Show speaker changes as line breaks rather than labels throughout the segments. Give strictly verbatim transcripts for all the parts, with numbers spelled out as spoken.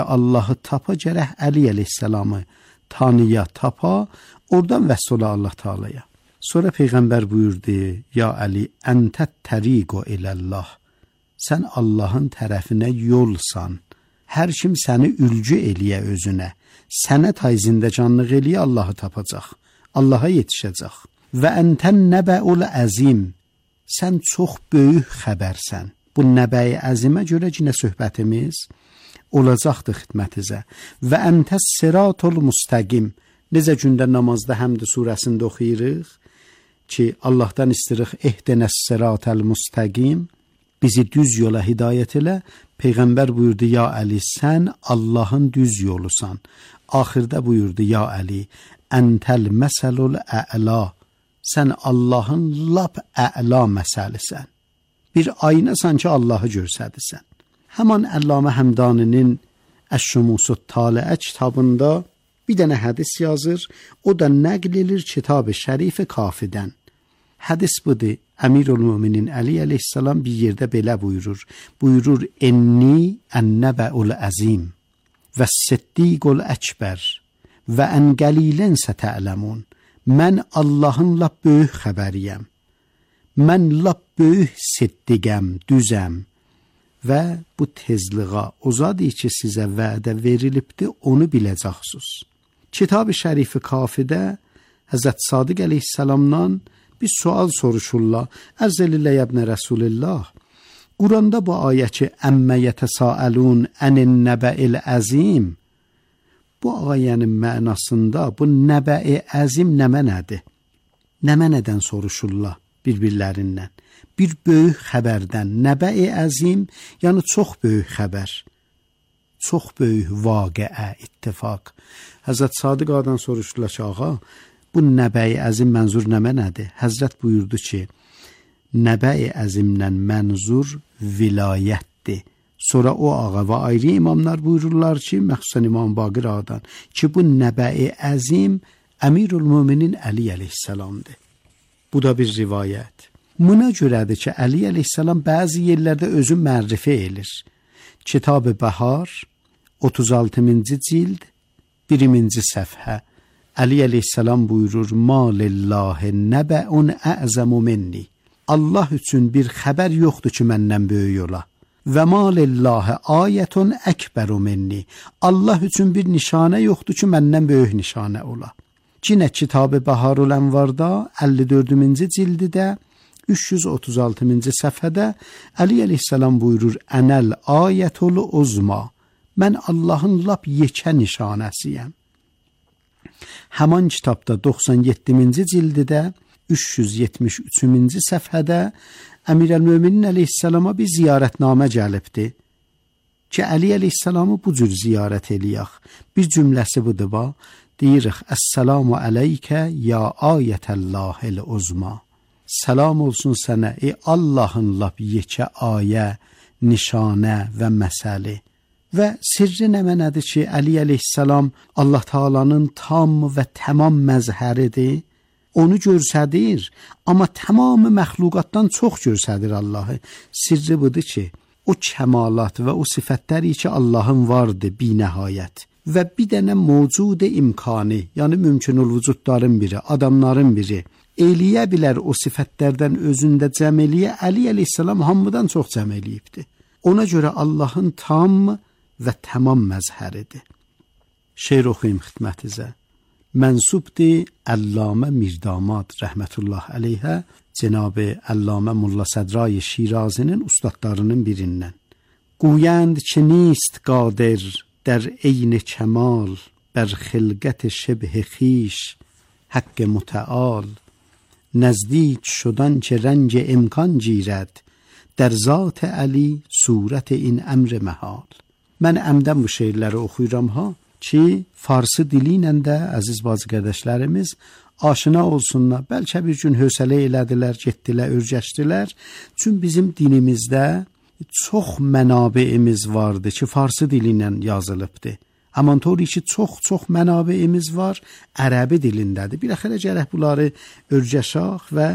Allahı tapa gərək Əli əleyhissalamı tanıya, tapa, oradan vəsl ola Allah Taalaya. Sonra Peyğəmbər buyurdu: "Ya Əli, əntət təriqo iləllah." Sən Allahın tərəfinə yolsan. Hər kim səni ülgü eləyə özünə, sənə tayzindəcanlıq eləyə Allahı tapacaq, Allaha yetişəcək. Və əntən nəbəul əzim. Sən çox böyük xəbərsən. Bu nəbəyi əzimə görə yenə söhbətimiz olacaqdır xidmətinizə. Və əntəs siratul müstəqim. Necə gündə namazda Həmd surəsində oxuyuruq ki, Allahdan istəyirik ehdinəs siratal müstəqim, bizi düz yola hidayət elə. Peyğəmbər buyurdu: "Ya Əli, sən Allahın düz yolusan." Axırda buyurdu: "Ya Əli, əntəl məsəlul ə'la." Sən Allahın lap ə'la məsəlisən. Bir aynasan ki, Allahı görsədirsən. Həman Əllamə Həmdaninin Əş-Şumusut Taliə kitabında bir dənə hədis yazır, o da nəql edir Kitab-ı Şərif-i Kafidən. Hədis budur: Əmirül-Möminin Əli əleyhissalam bir yerdə belə buyurur. Buyurur: "Enni ən-nəbəul əzim və siddiqul əkbər və ən qəlilən sətələmun." Mən Allahın lap böyük xəbəriyəm. Mən lap böyük siddiqəm, düzəm. Və bu tezliğa o zad ki sizə vədə verilibdi, onu biləcəksiniz. Kitab-ı Şərif-i Kafidə Həzrət Sadiq əleyhissalamdan bir sual soruşurlar. Ərz elillah ibn Rasulillah. Quranda bu ayə ki, əmmə yətəsaəlun ənin nəbəil əzim. Bu ayənin mənasında bu nəbəi əzim nə mənədir? Nə mənədən soruşurlar bir-birlərindən? Bir böyük xəbərdən. Nəbəi əzim, yəni çox böyük xəbər. Çox böyük vaqiə, ittifaq. Həzrət Sadiq adan soruşurlar ki, ağa, bu nəbəi əzim mənzur nə mənədir? Həzrət buyurdu ki, nəbəi əzimdən mənzur vilayətdir. Sonra o ağa və ayrı imamlar buyururlar ki, məxsusən İmam Baqir adan ki, bu nəbəi əzim Əmirül-Möminin Əli əleyhissalamdır. Bu da bir rivayət. Buna görədir ki, Əli əleyhissalam bəzi yerlərdə özü mərrifə edir. Kitab-ı Bəhar, otuz altıncı cild, birinci səfhə. Əli əleyhissalam buyurur: "Ma lillahi nəbəun ə'zəmu minni." Allah üçün bir xəbər yoxdur ki, məndən böyük ola. Və ma lillahi ayətun əkbəru minni. Allah üçün bir nişanə yoxdur ki, məndən böyük nişanə ola. Cinə Kitab-ı Bəharul Ənvarda əlli dördüncü cildidə üç yüz otuz altıncı səfhədə Əli əleyhissalam buyurur: "Ənəl ayətul uzma." Mən Allahın lap yekə nişanəsiyəm. Həman kitabda doxsan yeddinci cildidə üç yüz yetmiş üçüncü səfhədə Əmirəl-Möminin əleyhissalama bir ziyarətnamə gəlibdi ki, Əli əleyhissalamı bu cür ziyarət eləyək. Bir cümləsi budur ba, deyirik: "Əssəlamu əleykə ya ayətəllahil uzma." Salam olsun sənə ey Allahın lap yekə ayə, nişanə və məsəli. Və sirri nə mənədir ki, Əli əleyhissalam Allah Taalanın tam və tamam məzhəridir. Onu görsədir, amma tamamı məxluqatdan çox görsədir Allahı. Sirri budur ki, o kəmalat və o sifətləri ki, Allahın vardır binəhayət. Və bir dənə mövcud imkanı, yəni mümkünül vücudların biri, adamların biri, eləyə bilər o sifətlərdən özündə cəm eləyə. Əli əleyhissalam hamıdan çox cəm eləyibdir. Ona görə Allahın tam və tamam məzhəridir. Şeir oxuyum xidmətinizə. Mənsubdir Əllamə Mirdamad rəhmətullah əleyhə, Cenab-ı Əllamə Molla Sədrai Şirazinin ustadlarının birindən. Guyənd ki نیست قادر در عین کمال بر خلقت شبه خویش حق متعال نزدیک شدن که رنج امکان گیرد در ذات علی صورت این امر محال. Mən əmdən bu şeirləri oxuyuram ha ki, farsı dili ilə də əziz bazı qardaşlarımız aşina olsunlar. Bəlkə bir gün hövsələ elədilər, getdilər, örgəşdilər. Çünki bizim dinimizdə çox mənabeimiz vardı ki, farsı dili ilə yazılıbdı. Amantori ki, çox-çox mənabeimiz var, ərəbi dilindədir. Bir əxərə gərək bunları örgəşaq və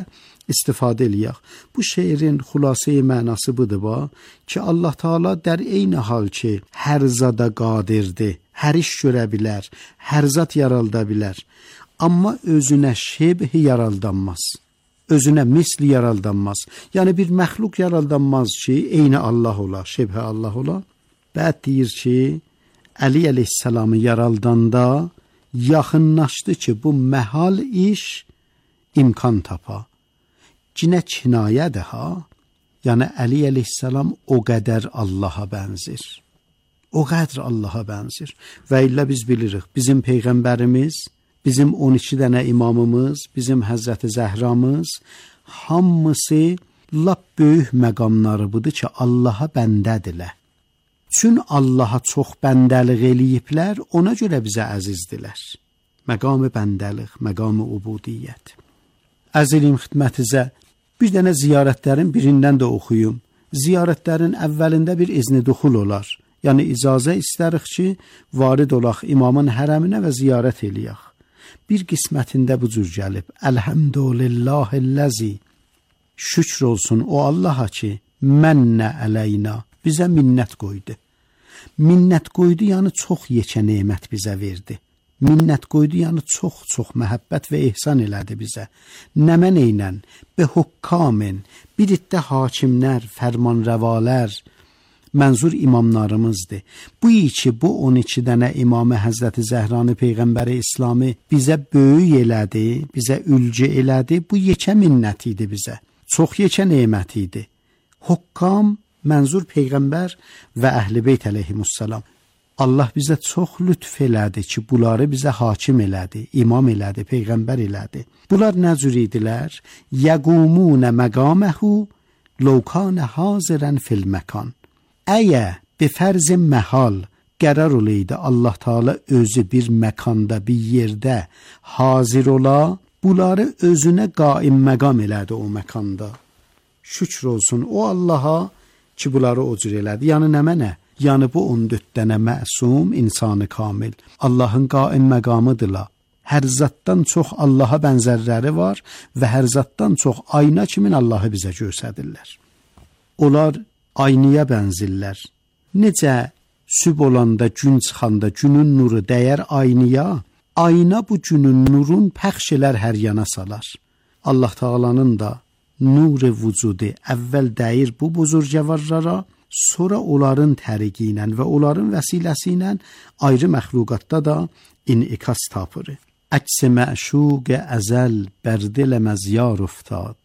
istifadə eləyək. Bu şeirin xülasəyi mənası budur ba, ki Allah Taala در eyni hal ki hər zada qadirdir, hər iş görə bilər, hər zat yaralda bilər, amma özünə şebh yaraldanmaz. Özünə misli yaraldanmaz. Yəni bir məxluq yaraldanmaz ki, eyni Allah ola, şebh Allah ola. Bəd deyir ki, Əli əleyhissalamı yaraldanda yaxınlaşdı ki, bu məhal iş imkan tapa. Cinə kinayədir ha. Yəni Əli əleyhissalam o qədər Allaha bənzir. O qədər Allaha bənzir. Və illə biz bilirik, bizim Peyğəmbərimiz, bizim on iki dənə imamımız, bizim Həzrəti Zəhramız, hamısı lap böyük məqamları budur ki, Allaha bəndədirlər. Çün Allaha çox bəndəlik eləyiblər, ona görə bizə əzizdilər. Məqamı bəndəlik, məqamı ubudiyyət. Əziliyim xidmətinizə bir dənə ziyarətlərin birindən də oxuyum. Ziyarətlərin əvvəlində bir izni duxul olar. Yəni icazə istərik ki, varid olaq imamın hərəminə və ziyarət eləyək. Bir qismətində bu cür gəlib. Elhamdülillahilləzi. Şükr olsun o Allaha ki, mənnə əleyna, bizə minnət qoydu. Minnət qoydu, yəni çox yekə nemət bizə verdi. Minnət qoydu, yəni çox-çox məhəbbət və ehsan elədi bizə. Nəmən eynən, be hukkamin, bir iddə hakimlər, fərmanrəvalər, mənzur imamlarımızdır. Bu iki, bu on iki dənə imamı Həzrəti Zəhranı Peyğəmbəri İslamı bizə böyük elədi, bizə ülcə elədi. Bu yekə minnət idi bizə. Çox yekə nemət idi. Hukkam, mənzur Peyğəmbər və Əhl-i Beyt əleyhimussalam. Allah bizə çox lütf elədi ki, bunları bizə hakim elədi, imam elədi, Peyğəmbər elədi. Bunlar nə cür idilər? Yəqumunə məqaməhu lovkanə hazirən fil məkan. Əyə bi fərz məhal qərar olaydı Allah Taala özü bir məkanda, bir yerdə hazir ola, bunları özünə qaim məqam elədi o məkanda. Şükr olsun o Allaha ki, bunları o cür elədi. Yəni nə mənə? Yəni bu on dörd dənə məsum, insanı kamil. Allahın qaim məqamıdırlar. Hər zatdan çox Allaha bənzərləri var və hər zatdan çox ayna kimin Allahı bizə göstərirlər. Onlar aynaya bənzirlər. Necə süb olanda, gün çıxanda günün nuru dəyər aynaya, ayna bu günün nurun pəxş elər hər yana salar. Allah Taalanın da nur-i vücudu əvvəl dəyir bu buzurgəvarlara, sonra onların təriqi ilə və onların vəsiləsi ilə ayrı məxluqatda da inikas tapır. Əks-i məşuq əzəl bər diləməz yar uftad.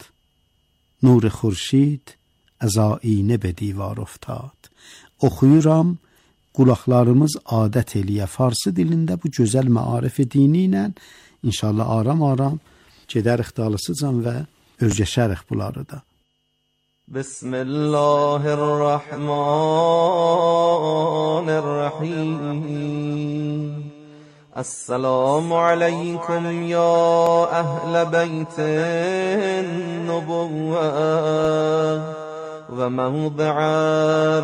Nur xurşid az aynə be divar uftad. Oxuyuram, qulaqlarımız adət eləyə farsı dilində bu gözəl məarif-i dini ilə inşallah aram-aram gedərik dalısıcan və özgəşərik bunları da. Bismillahirrahmanirrahim. Assalamu aleykum ya əhl-i beytin nubuvvə və mevdi'ar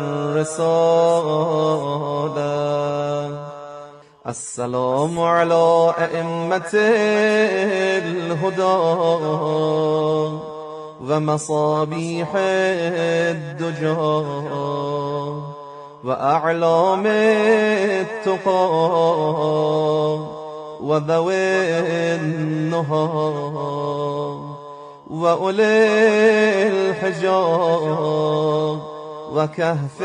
risalə. Assalamu ala a'immetil huda ve masabih الدجى وأعلام التقى وذوي النهى وأولي الحجى وكهف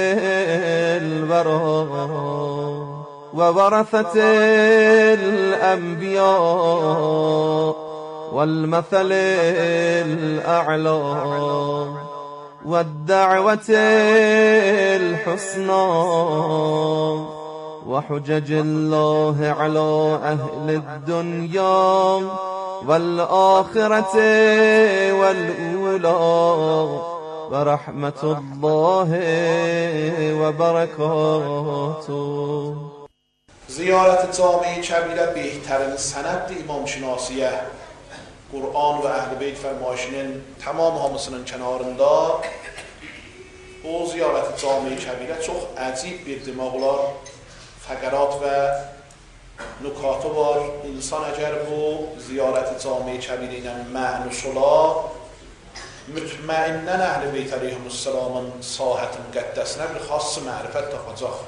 الورى وورثة الأنبياء والمثل الأعلى والدعوة الحسنى وحجج الله على أهل الدنيا والآخرة والأولى ورحمة الله وبركاته.
زیارت جامعه کبیره بهترین سند imam şinasiye Kur'an ve Ehl-i Beyt fermayişinin tamam hamısının kenarında o ziyarət-i cami-i kəbirə çox əcib bir demək olar fəqərat və nukatı var. İnsan əgər bu ziyarət-i cami-i kəbirə ilə mənus ola, mütməinnən əhl-i beyt əleyhimussalamın sahət müqəddəsinə bir xass mərifət tapacaq.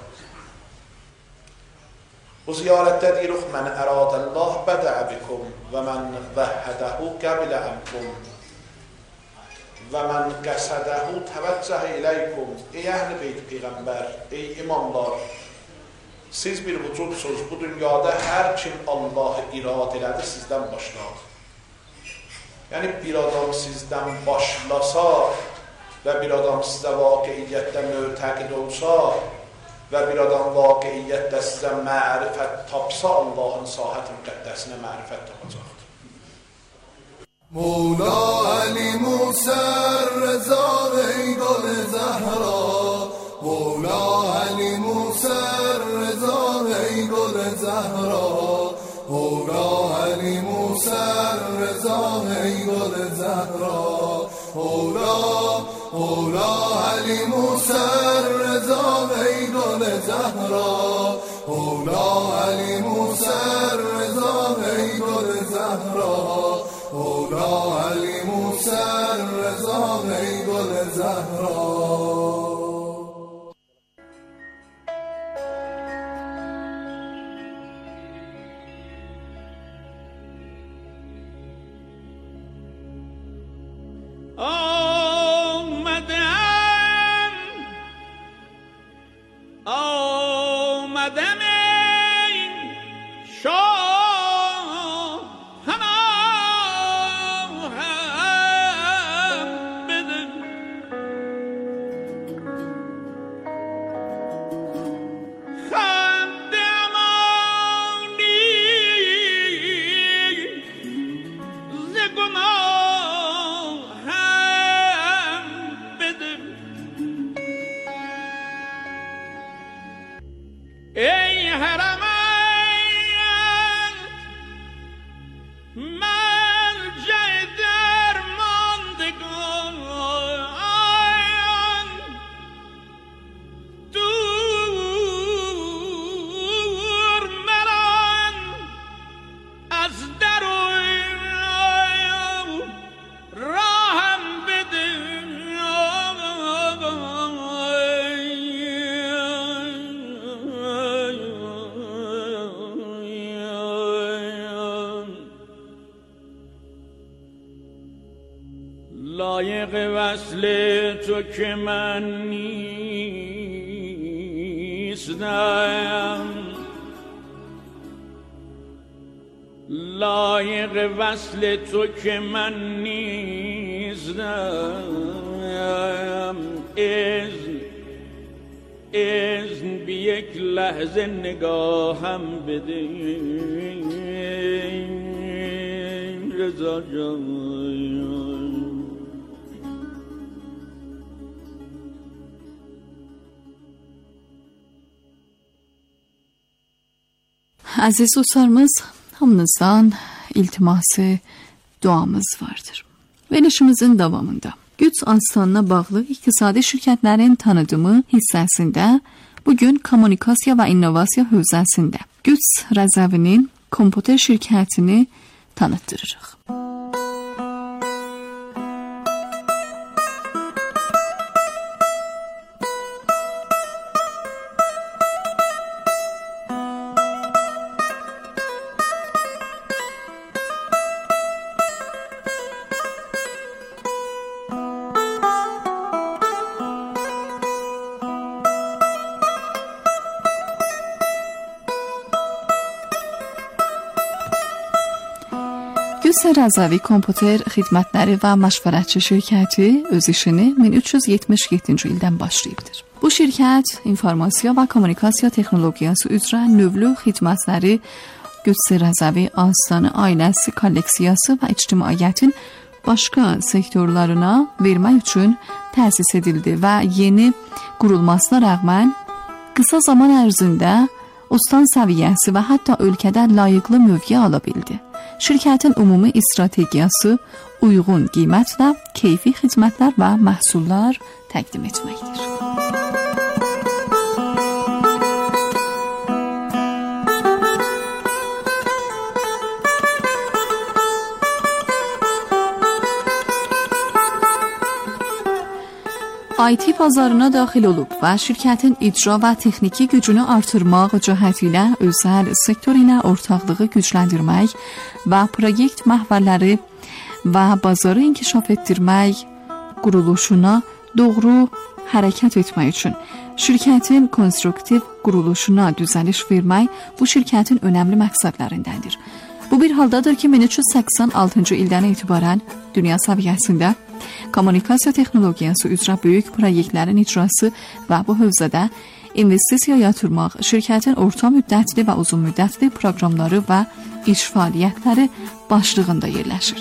Bu ziyarətdə deyirik, mən əradəllah bədəə bikum və mən vəhhədəhu qəbilə əmkum və mən qəsədəhu təvəccəhə iləykum. Ey əhl-i beyt peyğəmbər, ey imamlar, siz bir vücudsuz, bu dünyada hər kim Allahı irad elədi, sizdən başlar. Yəni bir adam sizdən başlasa və bir adam sizə vaqiiyyətdə mötəqid olsa və bir adam vaqiiyyətdə sizə mərifət tapsa, Allahın sahət müqəddəsinə mərifət tapacaqdır.
مولا علی موسی رضا ای گل زهرا مولا علی موسی رضا ای گل زهرا مولا علی موسی رضا ای گل زهرا مولا مولا علی موسی رضا ای گل زهرا مولا علی موسی رضا ای گل زهرا مولا علی موسی رضا ای گل زهرا.
لایق وصل تو که من نیستم لایق وصل تو که من نیستم اذن اذن بی یک لحظه نگاهم بده رضا جان.
Əziz dostlarımız, hamınızdan iltiması, duamız vardır. Verilişimizin davamında güc aslanına bağlı iqtisadi şirkətlərin tanıdımı hissəsində bugün kommunikasiya və innovasiya hövzəsində Güc Rəzəvinin kompüter şirkətini tanıtdırırıq. Güc Rəzəvi kompüter xidmətləri və məşvərətçi şirkəti öz işini min üç yüz yetmiş yeddinci ildən başlayıbdır. Bu şirkət informasiya və kommunikasiya texnologiyası üzrə növlü xidmətləri Güc Rəzəvi Aslanı ailəsi kolleksiyası və ictimaiyyətin başqa sektorlarına vermək üçün təsis edildi və yeni qurulmasına rəğmən qısa zaman ərzində ustan səviyyəsi və hətta ölkədə layiqli mövqe ala bildi. Şirkətin ümumi strategiyası uyğun qiymətlə keyfi xidmətlər və məhsullar təqdim etməkdir. آی تی bazarına daxil olub və şirkətin icra və texniki gücünü artırmaq cəhəti ilə özəl sektor ilə ortaqlığı gücləndirmək və proyekt məhvərləri və bazarı inkişaf etdirmək quruluşuna doğru hərəkət etmək üçün şirkətin konstruktiv quruluşuna düzəliş vermək bu şirkətin önəmli məqsədlərindəndir. Bu bir haldadır ki, min üç yüz səksən altıncı ildən etibarən dünya səviyyəsində kommunikasiya texnologiyası üzrə böyük proyektlərin icrası və bu hövzədə investisiya yatırmaq şirkətin orta müddətli və uzun müddətli proqramları və iş fəaliyyətləri başlığında yerləşir.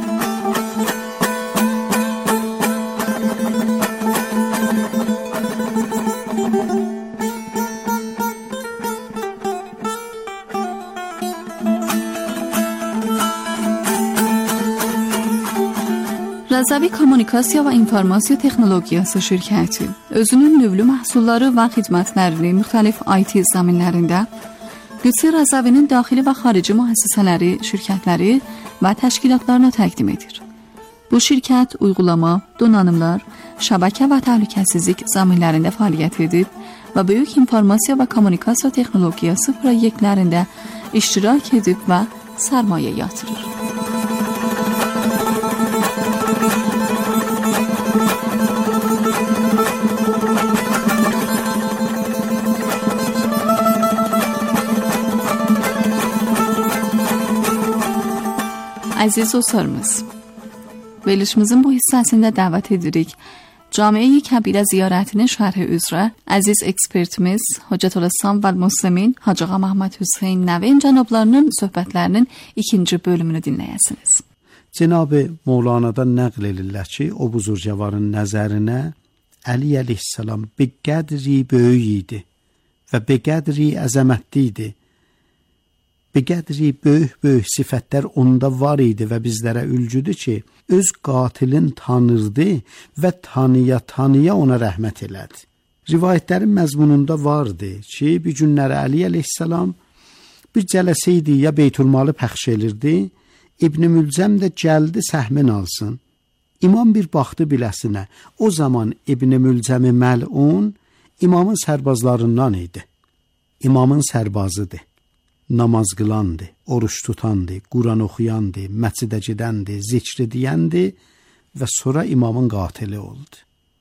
Rəzəvi Kommunikasiya və İnformasiya Texnologiyası şirkəti özünün növlü məhsulları və xidmətlərini müxtəlif I T zəminlərində Qüdsi Rəzəvinin daxili və xarici müəssisələri, şirkətləri və təşkilatlarına təqdim edir. Bu şirkət uygulama, donanımlar, şəbəkə və təhlükəsizlik zəminlərində fəaliyyət edib və böyük informasiya və kommunikasiya texnologiyası proyektlərində iştirak edib və sərmayə yatırır. Əziz dostlarımız, verilişimizin bu hissəsində dəvət edirik. Camiə-i Kəbirə ziyarətinin şərhi üzrə əziz ekspertimiz Hocətüləssam və Müslimin Hacı Ağa Məhəmməd Hüseyn Nəvin cənablarının söhbətlərinin ikinci bölümünü dinləyəsiniz.
Cənab-ı Mevlana'dan nəql edirlər ki, o buzurcavarın nəzərinə Əli əleyhissalam bir qədri böyük idi və bir qədri əzəmətli idi. Bir qədri böyük-böyük sifətlər onda var idi və bizlərə ülgüdür ki, öz qatilin tanırdı və tanıya-tanıya ona rəhmət elədi. Rivayətlərin məzmununda vardı ki, bir günləri Əli əleyhissalam bir cələsə idi, ya Beytülmalı pəxş elirdi, İbn-i Mülcəm də gəldi səhmin alsın. İmam bir baxdı biləsinə, o zaman İbn-i Mülcəmi məlun imamın sərbazlarından idi. İmamın sərbazıdır. Namaz qılandı, oruç tutandı, Quran oxuyandı, məscidə gedəndi, zikr edəndi və sonra imamın qatili oldu.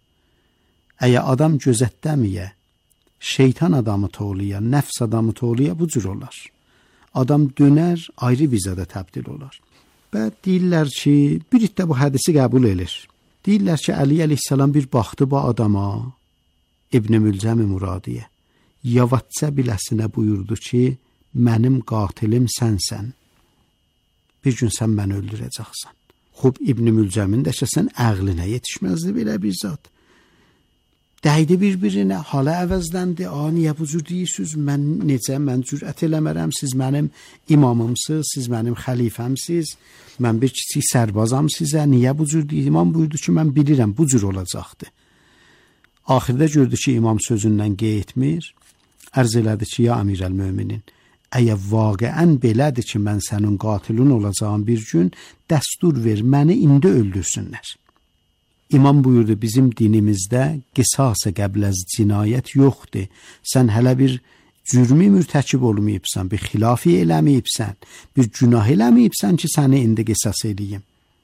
Əgər adam gözətdəmiyə, şeytan adamı toğluya, nəfs adamı toğluya bu cür olar. Adam dönər, ayrı bir zada təbdil olar. Və deyirlər ki, bir də bu hədisi qəbul edir. Deyirlər ki, Əli əleyhissalam bir baxdı bu adama, İbn-i Mülcəm-i Muradiyə, yavaşca biləsinə buyurdu ki, mənim qatilim sənsən. Bir gün sən məni öldürəcəksən. Xub İbn-i Mülcəmin də ki, sən əqlinə yetişməzdi belə bir zat. Dəydi bir-birinə, hala əvəzləndi. A, niyə bu cür deyirsiniz? Mən necə, mən cürət eləmərəm. Siz mənim imamımsınız, siz mənim xəlifəmsiz. Mən bir kiçik sərbazam sizə. Niyə bu cür deyir? İmam buyurdu ki, mən bilirəm, bu cür olacaqdı. Axirdə gördü ki, imam sözündən qeytmir. Ərz elədi ki, ya Əmir əl-Möminin, əgər vaqiən belədir ki, mən sənin qatilin olacağım bir gün, dəstur ver, məni indi öldürsünlər. İmam buyurdu, bizim dinimizdə qisas-ı qəbləz cinayət yoxdur. Sən hələ bir cürmi mürtəkib olmayıbsan, bir xilafi eləməyibsən, bir günah eləməyibsən ki, səni indi qisas eləyim.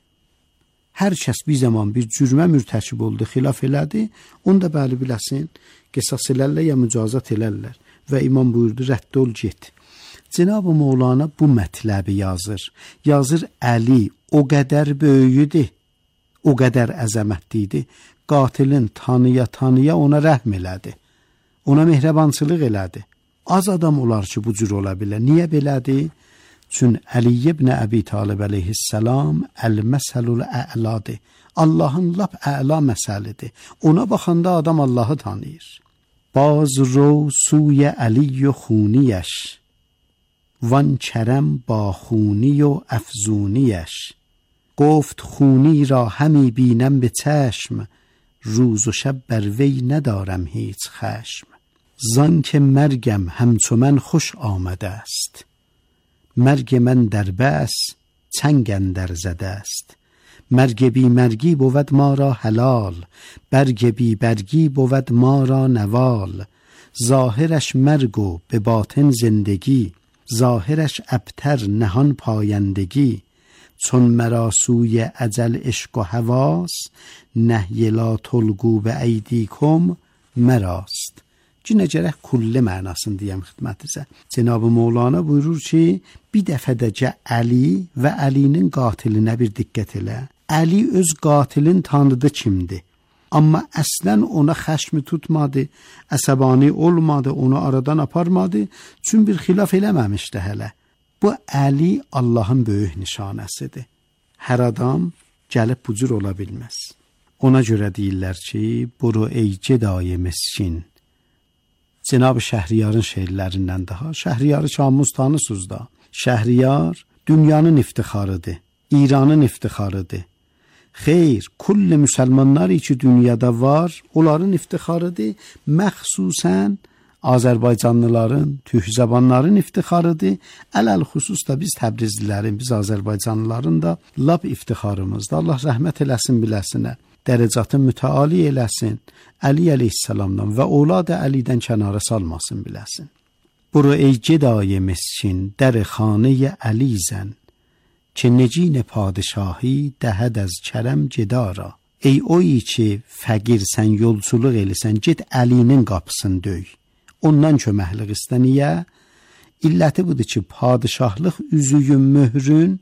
Hər kəs bir zaman bir cürmə mürtəkib oldu, xilaf elədi, onu da bəli biləsin, qisas elərlər ya mücazat elərlər. Və imam buyurdu, rədd ol, get. Cenab-ı Mevlana bu mətləbi yazır. Yazır, Əli o qədər böyüdü, o qədər əzəmətlidir. Qatilin tanıya-tanıya ona rəhm elədi. Ona mehribançılıq elədi. Az adam olar ki, bu cür ola bilər. Niyə belədir? Çün Əli ibn Əbi Talib əleyhissalam əl-məsəlul ə'ladır. Allahın lap ə'la məsəlidir. Ona baxanda adam Allahı tanıyır. Baz رو سوی علی و خونیش وان کرم با خونی و افزونیش گفت خونی را همی بینم به چشم روز و شب بر وی ندارم هیچ خشم زان که مرگم همچو من خوش آمده است مرگ من در بس چنگ اندر زده است مرگ بی مرگی بود ما را حلال، برگ بی برگی بود ما را نوال. ظاهرش مرگ و به باطن زندگی، ظاهرش ابتر نهان پایندگی. چون مرا سوی اجل عشق و هواس، نهی لا تلقوا به ایدیکم مراست. Cinə gərək kulli mənasını deyəm xidmətinizə. Cenab-ı Mevlana buyurur ki, bir dəfədəcə Əli və Əlinin qatilinə bir diqqət elə. Əli öz qatilin tanıdı kimdir. Amma əslən ona xəşmi tutmadı, əsəbani olmadı, onu aradan aparmadı. Çünki bir xilaf eləməmişdi hələ. Bu Əli Allahın böyük nişanəsidir. Hər adam gəlib bu cür ola bilməz. Ona görə deyirlər ki, buru ey gedayı miskin. Cenab-ı Şəhriyarın şeirlərindən daha. Şəhriyarı şamuz tanısınız da. Şəhriyar dünyanın iftixarıdır, İranın iftixarıdır. Xeyr, kulli müsəlmanlar ki dünyada var, onların iftixarıdır. Məxsusən Azərbaycanlıların, türk-zəbanların iftixarıdır. Ələl xüsus da biz Təbrizlilərin, biz Azərbaycanlıların da lap iftixarımızdır. Allah rəhmət eləsin biləsinə. Dərəcatı mütəali eləsin, Əli əleyhissalamdan və ovladı Əlidən kənara salmasın biləsin. Buru ey gedayı miskin, در خانه علی زن، که نگین پادشاهی دهد از کرم gedara. Ey oy ki fəqirsən, yolçuluq elisən, get Əlinin qapısını döy. Ondan köməklik istə. Niyə? İlləti budur ki, padişahlıq üzüyün, möhrün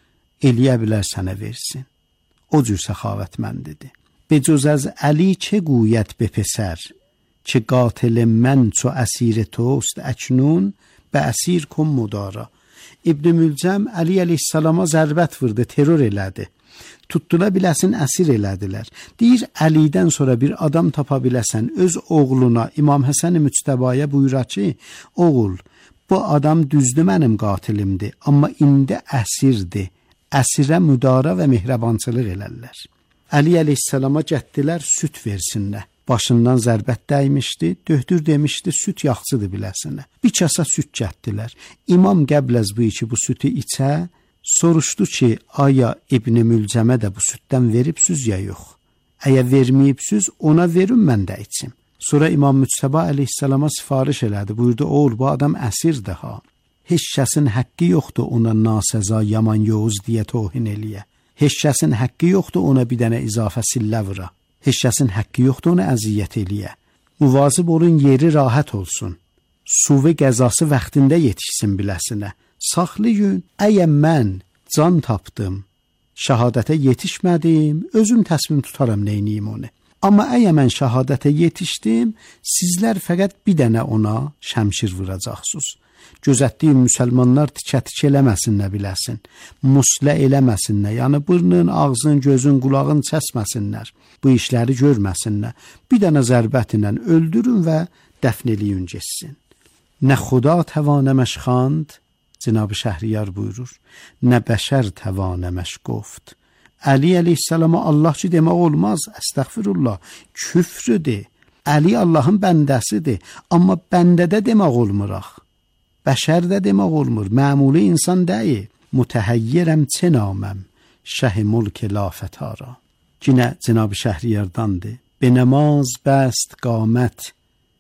eləyə bilər sənə versin. O cür səxavətməndidir. به جز از علی چه گوید به پسر، که قاتل من چو اسیر توست اکنون به اسیر کن مدارا. İbn Mülcəm Əli əleyhissalama zərbət vurdu, terror elədi. Tutdula biləsin, əsir elədilər. Deyir, Əlidən sonra bir adam tapa biləsən, öz oğluna İmam Həsən-i Müctəbaya buyura ki, oğul, bu adam düzdü mənim qatilimdir, amma indi əsirdir. Əsirə müdara və mehribançılıq elərlər. Əli əleyhissalama gətdilər, süt versinlər. Başından zərbət dəymişdi, döhdür demişdi, süt yaxçıdır biləsinə. Bir kasa süt gətdilər. İmam Qəbləz bu ki, bu sütü içə, soruşdu ki, aya İbn Mülcəmə də bu sütdən veribsüz ya yox? Əgər verməyibsüz, ona verin, mən də içim. Sonra İmam Müctəba əleyhissalama sifariş elədi, buyurdu, oğul, bu adam əsirdir ha. Heç kəsin haqqı yoxdur ona nasəza, yaman yoğuz deyə tohin eləyə. Heç kəsin haqqı yoxdur ona bir dənə izafə sillə vura. Heç kəsin haqqı yoxdur ona əziyyət eləyə. Muvazib olun, yeri rahat olsun. Suvi qəzası vaxtında yetişsin biləsinə. Saxlayın, əgər mən can tapdım, şəhadətə yetişmədim, özüm təsmin tutaram neyniyim onu. Amma əgər mən şəhadətə yetişdim, sizlər fəqət bir dənə ona şəmşir vuracaqsınız. Gözətdiyim müsəlmanlar tikə-tik eləməsinlər biləsin. Muslə eləməsinlər, yəni burnun, ağzın, gözün, qulağın çəsməsinlər. Bu işləri görməsinlər. Bir dənə zərbət ilə öldürün və dəfn eləyin geçsin. Nə xuda təvanəməş xand, Cenab-ı Şəhriyar buyurur, nə bəşər təvanəməş qoft. Əli əleyhissalama Allah ki demək olmaz, əstəğfirullah, küfrüdür. Əli Allahın bəndəsidir, amma bəndədə demək olmuraq. Bəşərdə demək olmur, məmuli insan deyil. Mütəhəyyirəm çə naməm, şəh mülk la fətara. Yine Cenab-ı Şəhriyardandır. Be namaz bəst qamət,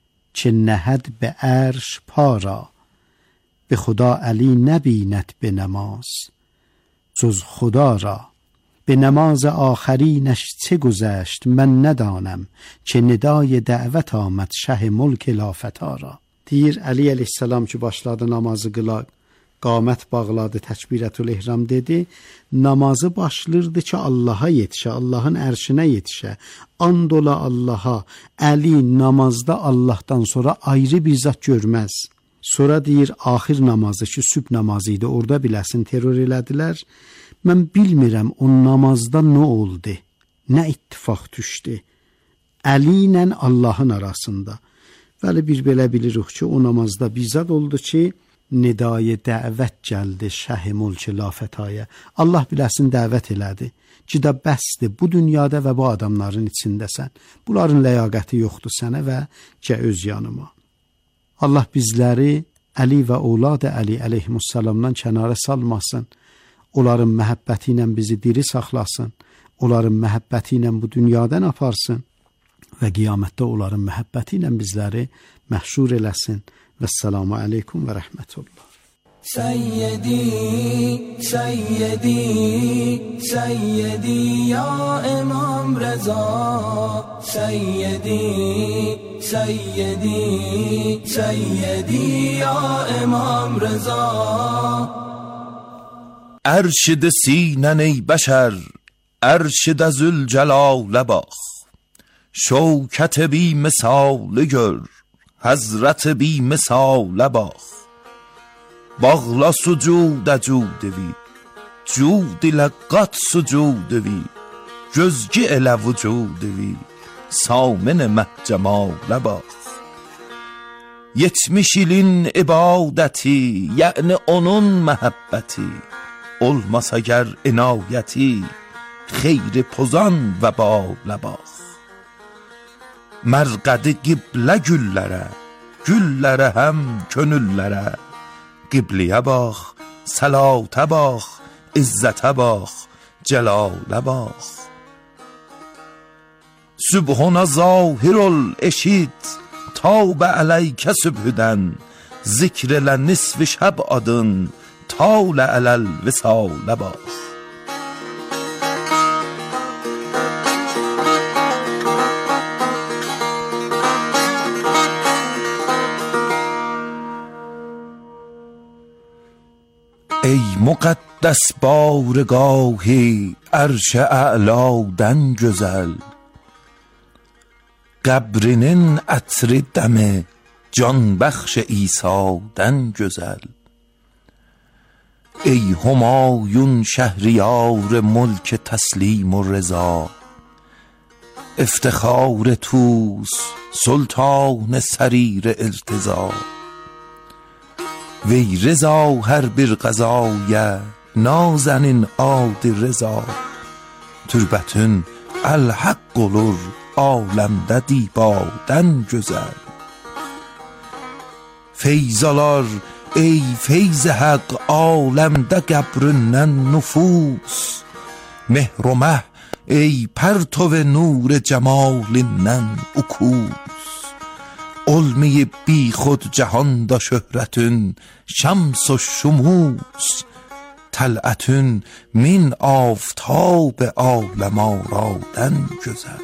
که نهد به عرش پا را. به خدا علی نبیند به نماز جز خدا را. به نماز آخرینش چه گذشت من ندانم، که ندای دعوت آمد شه ملک لافتا را. Deyir Əli əleyhissalam ki başladı namazı qıla, qamət bağladı, təkbirətül ehram dedi. Namazı başlırdı ki Allaha yetişə, Allahın ərşinə yetişə. And ola Allaha, Əli namazda Allahdan sonra ayrı bir zat görməz. Sonra deyir axir namazı ki sübh namazı idi, orada biləsin terror elədilər. Mən bilmirəm o namazda nə oldu, nə ittifaq düşdü Əli ilə Allahın arasında. Vəli bir belə bilirik ki o namazda bizad oldu ki nidaya dəvət gəldi şəh mülk lafətaya. Allah biləsin dəvət elədi ki da bəsdir bu dünyada və bu adamların içindəsən. Bunların ləyaqəti yoxdur sənə və gəl öz yanıma. Allah bizləri Əli və ovladı Əli əleyhissalamdan kənara salmasın. Onların məhəbbəti ilə bizi diri saxlasın. onların məhəbbəti ilə bu dünyadan aparsın və qiyamətdə onların məhəbbəti ilə bizləri məhşur eləsin. Vəssalamu aleykum və rəhmətullah.
سیدی سیدی سیدی یا امام رضا سیدی سیدی سیدی یا امام رضا
ارشد سینن ای بشر ارشد ذوالجلال باخ شوکت بی مثال گر حضرت بی مثال باخ باغلا sucud əcudevi Cud ilə qat sucudevi Gözgü elə vücudevi Samin məhcəmalə bax Yetmiş ilin ibadəti Yəni onun məhəbbəti Olmasa gər inayəti Xeyri pozan və balə bax Mərqədi qiblə güllərə Güllərə həm könüllərə قبلیه باخ صلاته باخ عزته باخ جلاله باخ سبحان ظاهر الاشید تاب علیک سبهدن ذکر لنصف شب adın طال علی الوصال باخ ای مقدس بارگاهی عرش اعلادن güzel قبرinin عطر دم جان بخش عیسادن güzel ای همایون شهریار ملک تسلیم و رضا افتخار توس سلطان سریر التزا وی رضا هر bir qazaya nazenin adi reza türbətün el-haqq olur aləmdə dibadən gözəl feyzalar ey feyz haqq aləmdə qəbrindən nüfus mehrumə ey pərtov nur cemalindən ukus olmayıb bی خود جهاندا شهرتün شمس و شموس طلعتün min آفتاب عالم آرادن güzel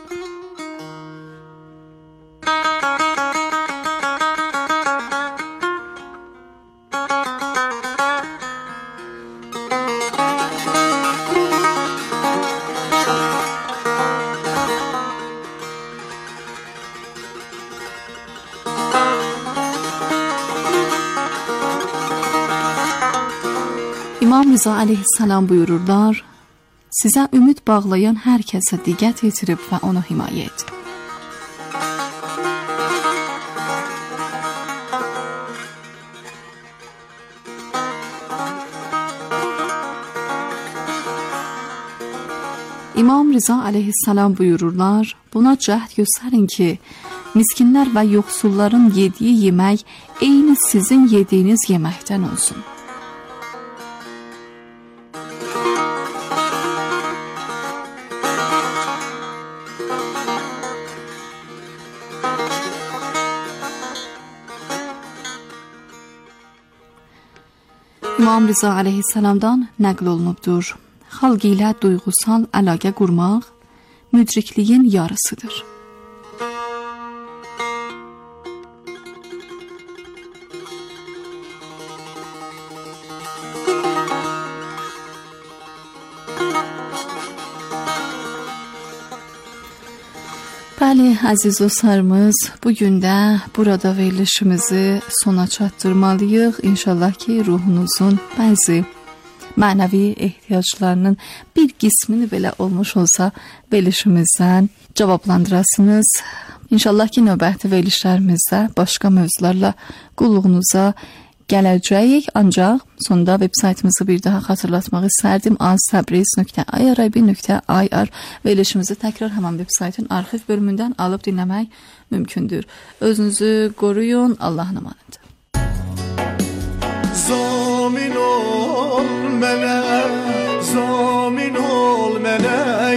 İmam Rıza aleyhissalam buyururlar, sizə ümid bağlayan hər kəsə diqqət yetirib və onu himayə et. İmam Rıza aleyhissalam buyururlar, buna cəhd göstərin ki, miskinlər və yoxsulların yediyi yemək eyni sizin yediyiniz yeməkdən olsun. İmam Rıza aleyhissalamdan nəql olunubdur. Xalq ilə duyğusal əlaqə qurmaq müdrikliyin yarısıdır. Bəli, əziz dostlarımız, bugün də burada verilişimizi sona çatdırmalıyıq. İnşallah ki, ruhunuzun bəzi mənəvi ehtiyaclarının bir qismini belə olmuş olsa verilişimizdən cavablandırasınız. İnşallah ki, növbəti verilişlərimizdə başqa mövzularla qulluğunuza gələcəyik. Ancaq sonda veb saytımızı bir daha xatırlatmaq istərdim. az təbriz nöqtə i r b nöqtə i r verilişimizi təkrar həmin veb saytın arxiv bölümündən alıb dinləmək mümkündür. Özünüzü qoruyun. Allahın əmanəti.
Zamin ol mənə, zamin ol mənə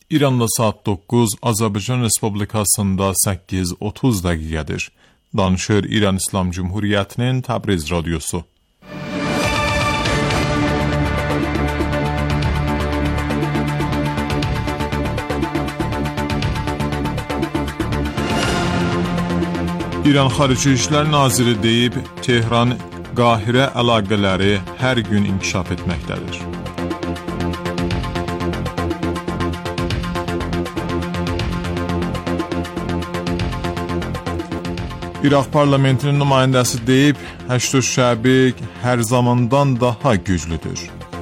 İranda saat doqquz, Azərbaycan Respublikasında səkkiz otuz dəqiqədir. Danışır İran İslam Cumhuriyyətinin Təbriz radiosu. İran Xarici İşlər Naziri deyib, Tehran-Qahirə əlaqələri hər gün inkişaf etməkdədir. İraq parlamentinin nümayəndəsi deyib, Həşd Şəbi hər zamandan daha güclüdür.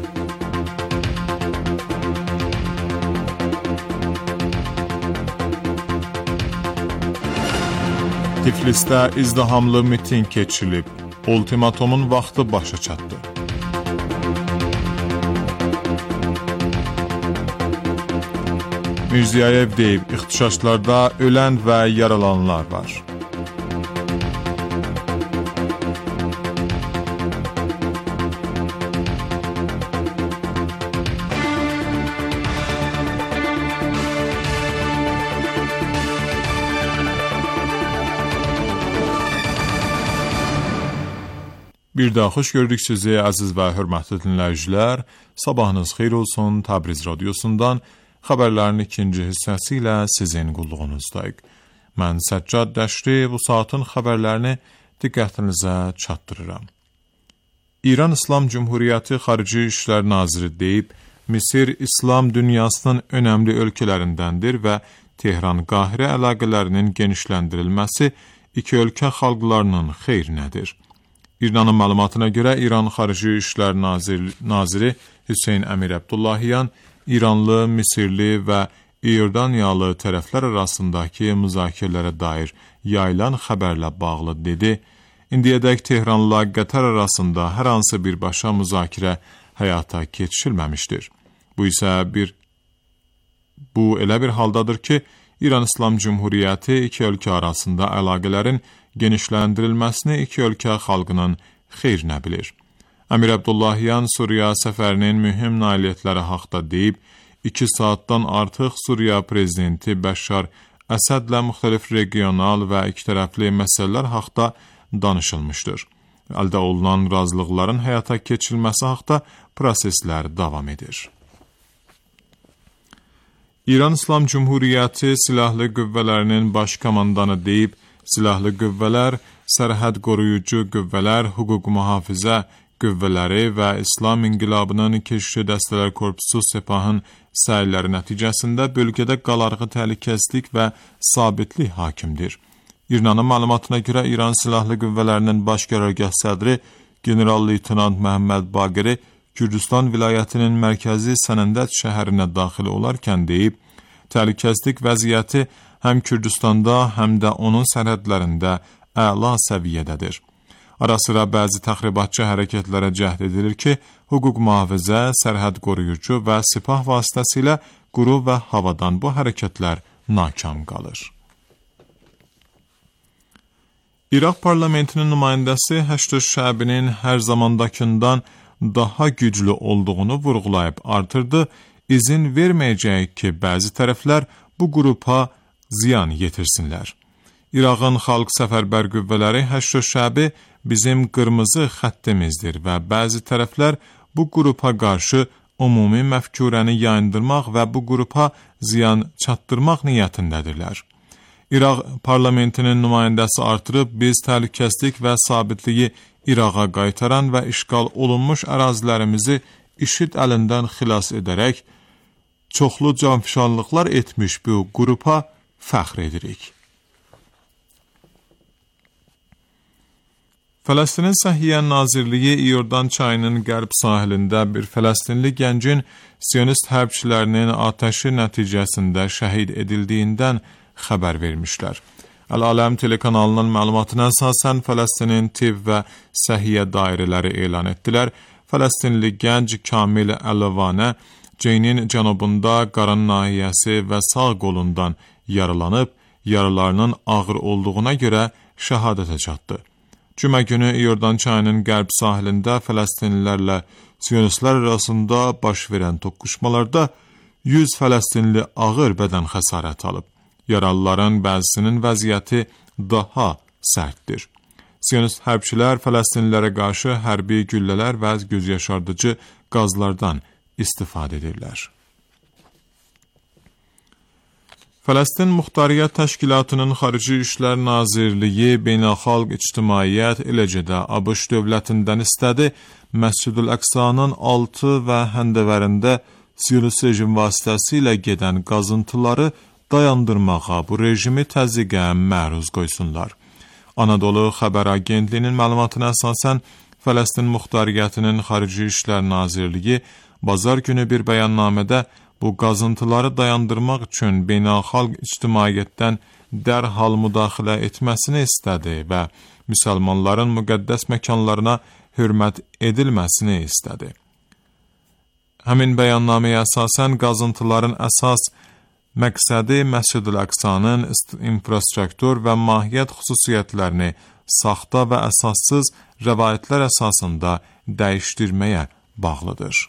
Tiflisdə izdihamlı miting keçirilib, ultimatomun vaxtı başa çatdı. Mirziyoyev deyib, ixtişaşlarda ölən və yaralananlar var. Bir daha xoş gördük sizi əziz və hörmətli dinləyicilər. Sabahınız xeyir olsun. Təbriz radiosundan xəbərlərin ikinci hissəsi ilə sizin qulluğunuzdayıq. Mən Səccad Dəşri bu saatın xəbərlərini diqqətinizə çatdırıram. İran İslam Cumhuriyyəti Xarici İşlər Naziri deyib, Misir İslam dünyasının önəmli ölkələrindəndir və Tehran-Qahirə əlaqələrinin genişləndirilməsi iki ölkə xalqlarının xeyrinədir. İranın məlumatına görə İran Xarici İşlər Naziri, Naziri Hüseyn Əmir Əbdullahiyan İranlı, Misirli və İordaniyalı tərəflər arasındakı müzakirələrə dair yayılan xəbərlə bağlı dedi. İndiyədək Tehranla Qətər arasında hər hansı birbaşa müzakirə həyata keçirilməmişdir. Bu isə bir bu elə bir haldadır ki, İran İslam Cumhuriyyəti iki ölkə arasında əlaqələrin genişləndirilməsini iki ölkə xalqının xeyrinə bilir. Əmir Əbdullahiyan Suriya səfərinin mühüm nailiyyətləri haqda deyib, iki saatdan artıq Suriya prezidenti Bəşşar Əsədlə müxtəlif regional və ikitərəfli məsələlər haqda danışılmışdır. Əldə olunan razılıqların həyata keçirilməsi haqda proseslər davam edir. İran İslam Cumhuriyyəti Silahlı Qüvvələrinin baş komandanı deyib, Silahlı qüvvələr, sərhəd qoruyucu qüvvələr, hüquq mühafizə qüvvələri və İslam İnqilabının Keşişi Dəstələr Korpusu Sepahın səyləri nəticəsində bölgədə qalarğı təhlükəsizlik və sabitlik hakimdir. İranın məlumatına görə İran Silahlı Qüvvələrinin baş qərargah sədri General-Leytenant Məhəmməd Baqiri Kürdistan vilayətinin mərkəzi Sənəndət şəhərinə daxil olarkən deyib, təhlükəsizlik vəziyyəti həm Kürdistanda, həm də onun sərhədlərində əla səviyyədədir. Ara-sıra bəzi təxribatçı hərəkətlərə cəhd edilir ki, hüquq mühafizə, sərhəd qoruyucu və sipah vasitəsilə quru və havadan bu hərəkətlər nakam qalır. İraq parlamentinin nümayəndəsi Həşd Şəbinin hər zamandakından daha güclü olduğunu vurğulayıb artırdı, izin verməyəcək ki, bəzi tərəflər bu qrupa ziyan yetirsinlər. İraqın xalq səfərbər qüvvələri Həşd Şəbi bizim qırmızı xəttimizdir və bəzi tərəflər bu qrupa qarşı ümumi məfkurəni yayındırmaq və bu qrupa ziyan çatdırmaq niyyətindədirlər. İraq parlamentinin nümayəndəsi artırıb, biz təhlükəsizlik və sabitliyi İraqa qaytaran və işğal olunmuş ərazilərimizi IŞİD əlindən xilas edərək, çoxlu canfişanlıqlar etmiş bu qrupa fəxr edirik. Fələstinin Səhiyyə Nazirliyi İordan çayının qərb sahilində bir Fələstinli gəncin Siyonist hərbçilərinin atəşi nəticəsində şəhid edildiyindən xəbər vermişlər. Əl-Aləm telekanalının məlumatına əsasən Fələstinin Tibb və Səhiyyə dairələri elan etdilər. Fələstinli gənc Kamil Əlvanə Ceynin cənubunda qarın nahiyəsi və sağ qolundan yaralanıb, yaralarının ağır olduğuna görə şəhadətə çatdı. Cümə günü İordan çayının qərb sahilində Fələstinlilərlə Siyonistlər arasında baş verən toqquşmalarda yüz Fələstinli ağır bədən xəsarət alıb. Yaralıların bəzisinin vəziyyəti daha sərtdir. Siyonist hərbçilər Fələstinlilərə qarşı hərbi güllələr və gözyaşardıcı qazlardan istifadə edirlər. Fələstin Muxtariyyət Təşkilatının Xarici İşlər Nazirliyi, Beynəlxalq İctimaiyyət, eləcə də ABŞ dövlətindən istədi, Məscid-ül Əqsanın altı və həndəvərində Siyonist rejim vasitəsilə gedən qazıntıları dayandırmağa, bu rejimi təzyiqə məruz qoysunlar. Anadolu Xəbər Agentliyinin məlumatına əsasən, Fələstin Muxtariyyətinin Xarici İşlər Nazirliyi bazar günü bir bəyannamədə bu qazıntıları dayandırmaq üçün beynəlxalq ictimaiyyətdən dərhal müdaxilə etməsini istədi və müsəlmanların müqəddəs məkanlarına hörmət edilməsini istədi. Həmin bəyannaməyə əsasən qazıntıların əsas məqsədi Məscid-ül Əqsanın infrastruktur və mahiyyət xüsusiyyətlərini saxta və əsassız rəvayətlər əsasında dəyişdirməyə bağlıdır.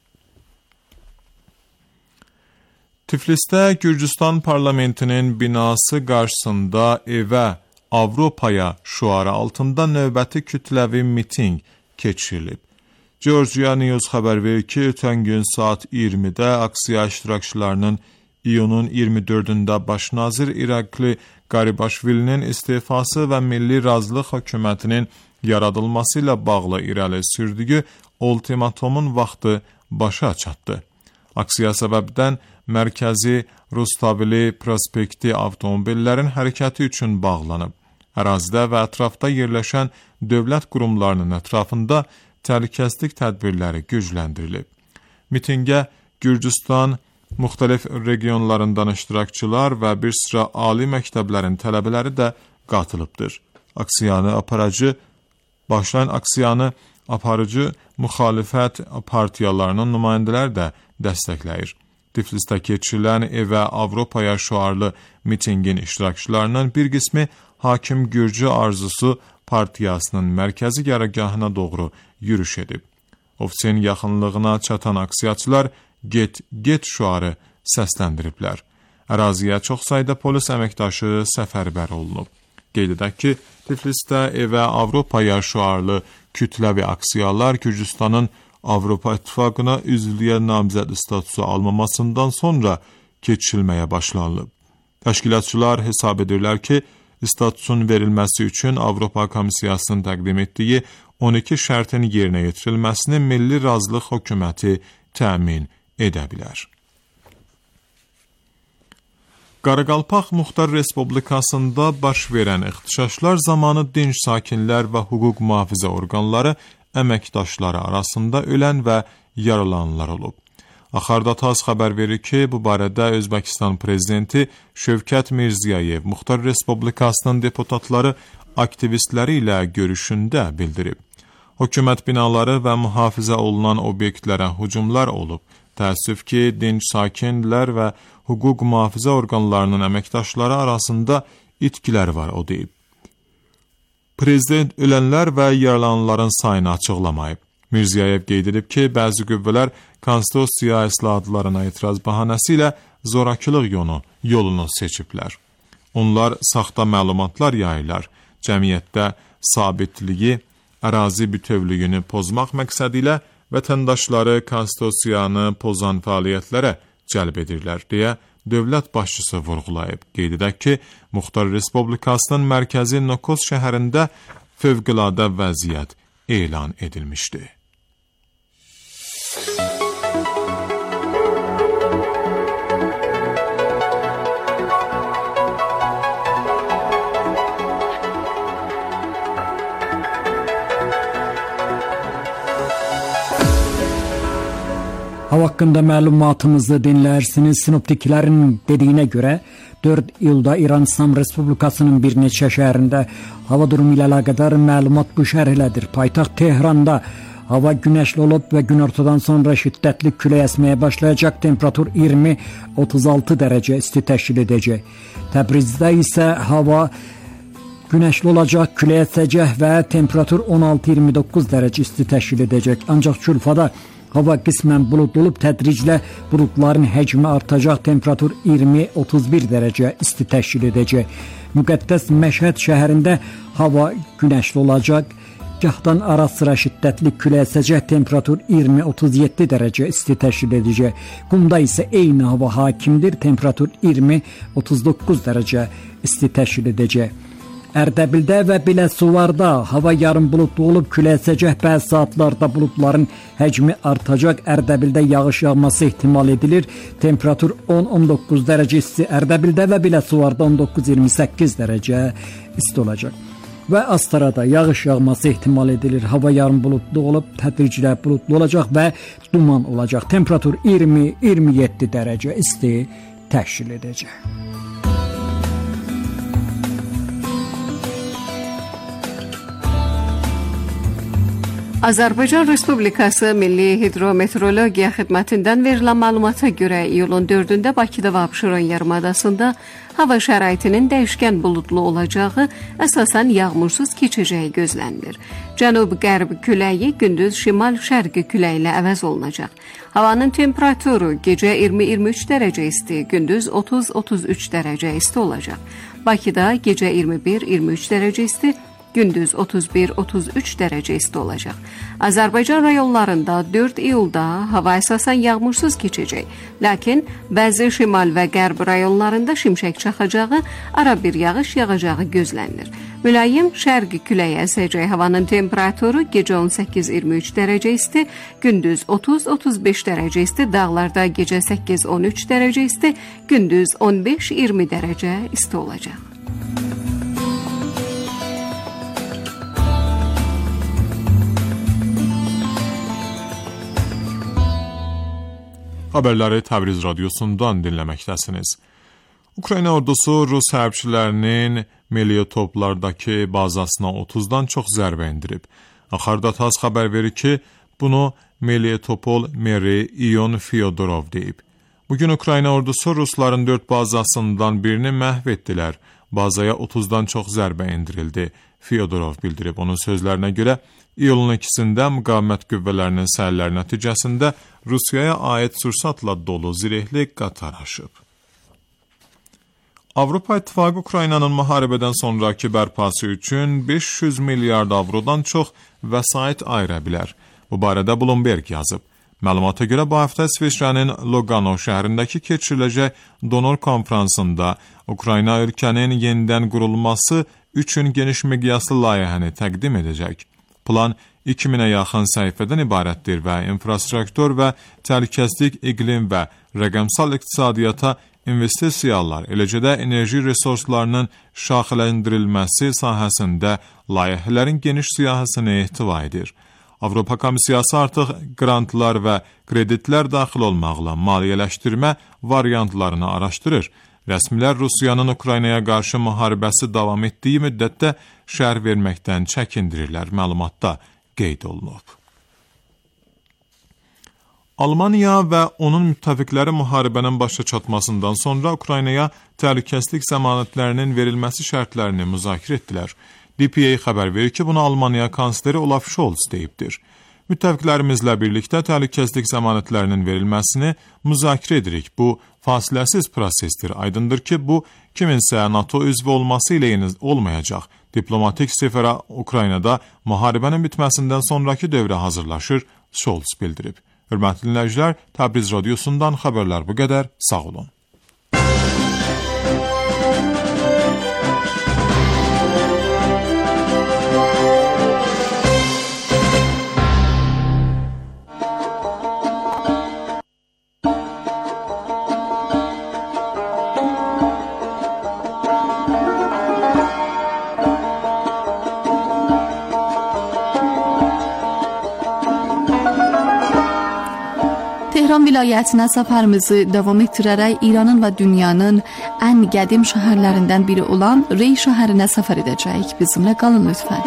Tiflisdə Gürcüstan parlamentinin binası qarşısında evə Avropaya şüarı altında növbəti kütləvi miting keçirilib. Georgia News xəbər verir ki, ötən gün saat iyirmidə aksiya iştirakçılarının iyunun iyirmi dördündə baş nazir İrakli Qaribaşvilinin istifası və milli razılıq hökumətinin yaradılması ilə bağlı irəli sürdüyü ultimatomun vaxtı başa çatdı. Aksiya səbəbdən mərkəzi Rustaveli prospekti avtomobillərin hərəkəti üçün bağlanıb. Ərazidə və ətrafda yerləşən dövlət qurumlarının ətrafında təhlükəsizlik tədbirləri gücləndirilib. Mitingə Gürcüstan müxtəlif regionlarından iştirakçılar və bir sıra ali məktəblərin tələbələri də qatılıbdır. Aksiyanı aparıcı, başlayan aksiyanı aparıcı müxalifət partiyalarının nümayəndələri də dəstəkləyir. Tiflisdə keçirilən evə Avropaya şüarlı mitingin iştirakçılarının bir qismi Hakim Gürcü Arzusu partiyasının mərkəzi qərargahına doğru yürüş edib. Ofisin yaxınlığına çatan aksiyaçılar get, get şüarı səsləndiriblər. Əraziyə çox sayda polis əməkdaşı səfərbər olunub. Qeyd edək ki, Tiflisdə evə Avropaya şüarlı kütləvi aksiyalar Gürcüstanın Avropa İttifaqına üzvlüyə namizəd statusu almamasından sonra keçirilməyə başlanılıb. Təşkilatçılar hesab edirlər ki, statusun verilməsi üçün Avropa Komissiyasının təqdim etdiyi on iki şərtin yerinə yetirilməsini Milli Razılıq Hökuməti təmin edə bilər. Qaraqalpaq Muxtar Respublikasında baş verən ixtişaşlar zamanı dinc sakinlər və hüquq mühafizə orqanları əməkdaşları arasında ölən və yaralananlar olub. Axarda Taz xəbər verir ki, bu barədə Özbəkistan prezidenti Şövkət Mirziyayev Muxtar Respublikasının deputatları aktivistləri ilə görüşündə bildirib. Hökumət binaları və mühafizə olunan obyektlərə hücumlar olub. Təəssüf ki, dinc sakinlər və hüquq mühafizə orqanlarının əməkdaşları arasında itkilər var, o deyib. Prezident ölənlər və yaralananların sayını açıqlamayıb. Mirziyayev qeyd edib ki, bəzi qüvvələr konstitusiya islahatlarına etiraz bəhanəsi ilə zorakılıq yolu, yolunu seçiblər. Onlar saxta məlumatlar yayırlar, cəmiyyətdə sabitliyi, ərazi bütövlüyünü pozmaq məqsədi ilə vətəndaşları konstitusiyanı pozan fəaliyyətlərə cəlb edirlər, deyə dövlət başçısı vurğulayıb. Qeyd edək ki, Muxtar Respublikasının mərkəzi Nokos şəhərində fövqəladə vəziyyət elan edilmişdi.
Hava hakkında məlumatımızı dinlərsiniz. Sinoptiklərin dediyinə görə dörd iyulda İran İslam Respublikasının bir neçə şəhərində hava durumu ilə əlaqədar məlumat bu şərhlədir. Paytaxt Tehranda hava günəşli olub və günortadan sonra şiddətli külək əsməyə başlayacaq. Temperatur iyirmi otuz altı dərəcə isti təşkil edəcək. Təbrizdə isə hava günəşli olacaq, külək əsəcək və temperatur on altı iyirmi doqquz dərəcə isti təşkil edəcək. Ancaq Külfada Hava qismən buludlu olub, tədriclə buludların həcmi artacaq, temperatur iyirmi otuz bir dərəcə isti təşkil edəcək. Müqəddəs Məşhəd şəhərində hava günəşli olacaq. Gahdan ara sıra şiddətli külək əsəcək, temperatur iyirmi otuz yeddi dərəcə isti təşkil edəcək. Qumda isə eyni hava hakimdir, temperatur iyirmi otuz doqquz dərəcə isti təşkil edəcək. Ərdəbildə və Biləsuvarda hava yarım buludlu olub, külək əsəcək, bəzi saatlarda buludların həcmi artacaq. Ərdəbildə yağış yağması ehtimal edilir. Temperatur on on doqquz dərəcə isti, Ərdəbildə və Biləsuvarda on doqquz iyirmi səkkiz dərəcə isti olacaq. Və Astarada yağış yağması ehtimal edilir. Hava yarım buludlu olub, tədriclə buludlu olacaq və duman olacaq. Temperatur iyirmi iyirmi yeddi dərəcə isti təşkil edəcək.
Azərbaycan Respublikası Milli Hidrometeorologiya Xidmətindən verilən məlumata görə iyulun dördündə Bakıda və Abşeron yarımadasında hava şəraitinin dəyişkən buludlu olacağı, əsasən yağmursuz keçəcəyi gözlənilir. Cənub-qərb küləyi gündüz şimal-şərqi küləyi ilə əvəz olunacaq. Havanın temperaturu gecə iyirmi iyirmi üç dərəcə isti, gündüz otuz otuz üç dərəcə isti olacaq. Bakıda gecə iyirmi bir iyirmi üç dərəcə isti, gündüz otuz bir otuz üç dərəcə isti olacaq. Azərbaycan rayonlarında dörd iyulda hava əsasən yağmursuz keçəcək. Lakin bəzi şimal və qərb rayonlarında şimşək çaxacağı, ara bir yağış yağacağı gözlənilir. Mülayim şərqi küləyə əsəcək. Havanın temperaturu gecə on səkkiz iyirmi üç dərəcə isti, gündüz otuz otuz beş dərəcə isti, dağlarda gecə səkkiz on üç dərəcə isti, gündüz on beş iyirmi dərəcə isti olacaq.
Haberləri Təbriz radyosundan dinləməkdəsiniz. Ukrayna ordusu Rus hərbçilərinin Melitoplardakı bazasına otuzdan çox zərbə endirib. Axarda TASS xəbər verir ki, bunu Melitopol meri İon Fyodorov deyib. Bugün Ukrayna ordusu Rusların dörd bazasından birini məhv etdilər. Bazaya otuzdan çox zərbə endirildi. Fyodorov bildirib. Onun sözlərinə görə iyulun ikisində müqavimət qüvvələrinin səyləri nəticəsində Rusiyaya aid sursatla dolu zirehli qatar aşıb. Avropa İttifaqı Ukraynanın müharibədən sonraki bərpası üçün beş yüz milyard avrodan çox vəsait ayıra bilər. Bu barədə Bloomberg yazıb. Məlumata görə bu həftə İsveçrənin Lugano şəhərindəki keçiriləcək donor konfransında Ukrayna ölkənin yenidən qurulması üçün geniş miqyaslı layihəni təqdim edəcək. Plan iki minə yaxın səhifədən ibarətdir və infrastruktur və təhlükəsizlik, iqlim və rəqəmsal iqtisadiyyata investisiyalar, eləcə də enerji resurslarının şaxələndirilməsi sahəsində layihələrin geniş siyahısını ehtiva edir. Avropa Komissiyası artıq grantlar və kreditlər daxil olmaqla maliyyələşdirmə variantlarını araşdırır. Rəsmilər Rusiyanın Ukraynaya qarşı müharibəsi davam etdiyi müddətdə şərh verməkdən çəkindirirlər, məlumatda qeyd olunub. Almaniya və onun müttəfiqləri müharibənin başa çatmasından sonra Ukraynaya təhlükəsizlik zəmanətlərinin verilməsi şərtlərini müzakirə etdilər. D P A xəbər verir ki, bunu Almaniya kansleri Olaf Scholz deyibdir. Müttəfiqlərimizlə birlikdə təhlükəsizlik zəmanətlərinin verilməsini müzakirə edirik. Bu, fasiləsiz prosesdir. Aydındır ki, bu, kiminsə NATO üzvü olması ilə olmayacaq. Diplomatik sefera Ukraynada müharibənin bitməsindən sonraki dövrə hazırlaşır, Scholz bildirib. Hörmətli dinləyicilər, Təbriz radyosundan xəbərlər bu qədər. Sağ olun.
Tehran vilayətinə səfərimizi davam etdirərək İranın və dünyanın ən qədim şəhərlərindən biri olan Rey şəhərinə səfər edəcəyik. Bizimlə qalın lütfən.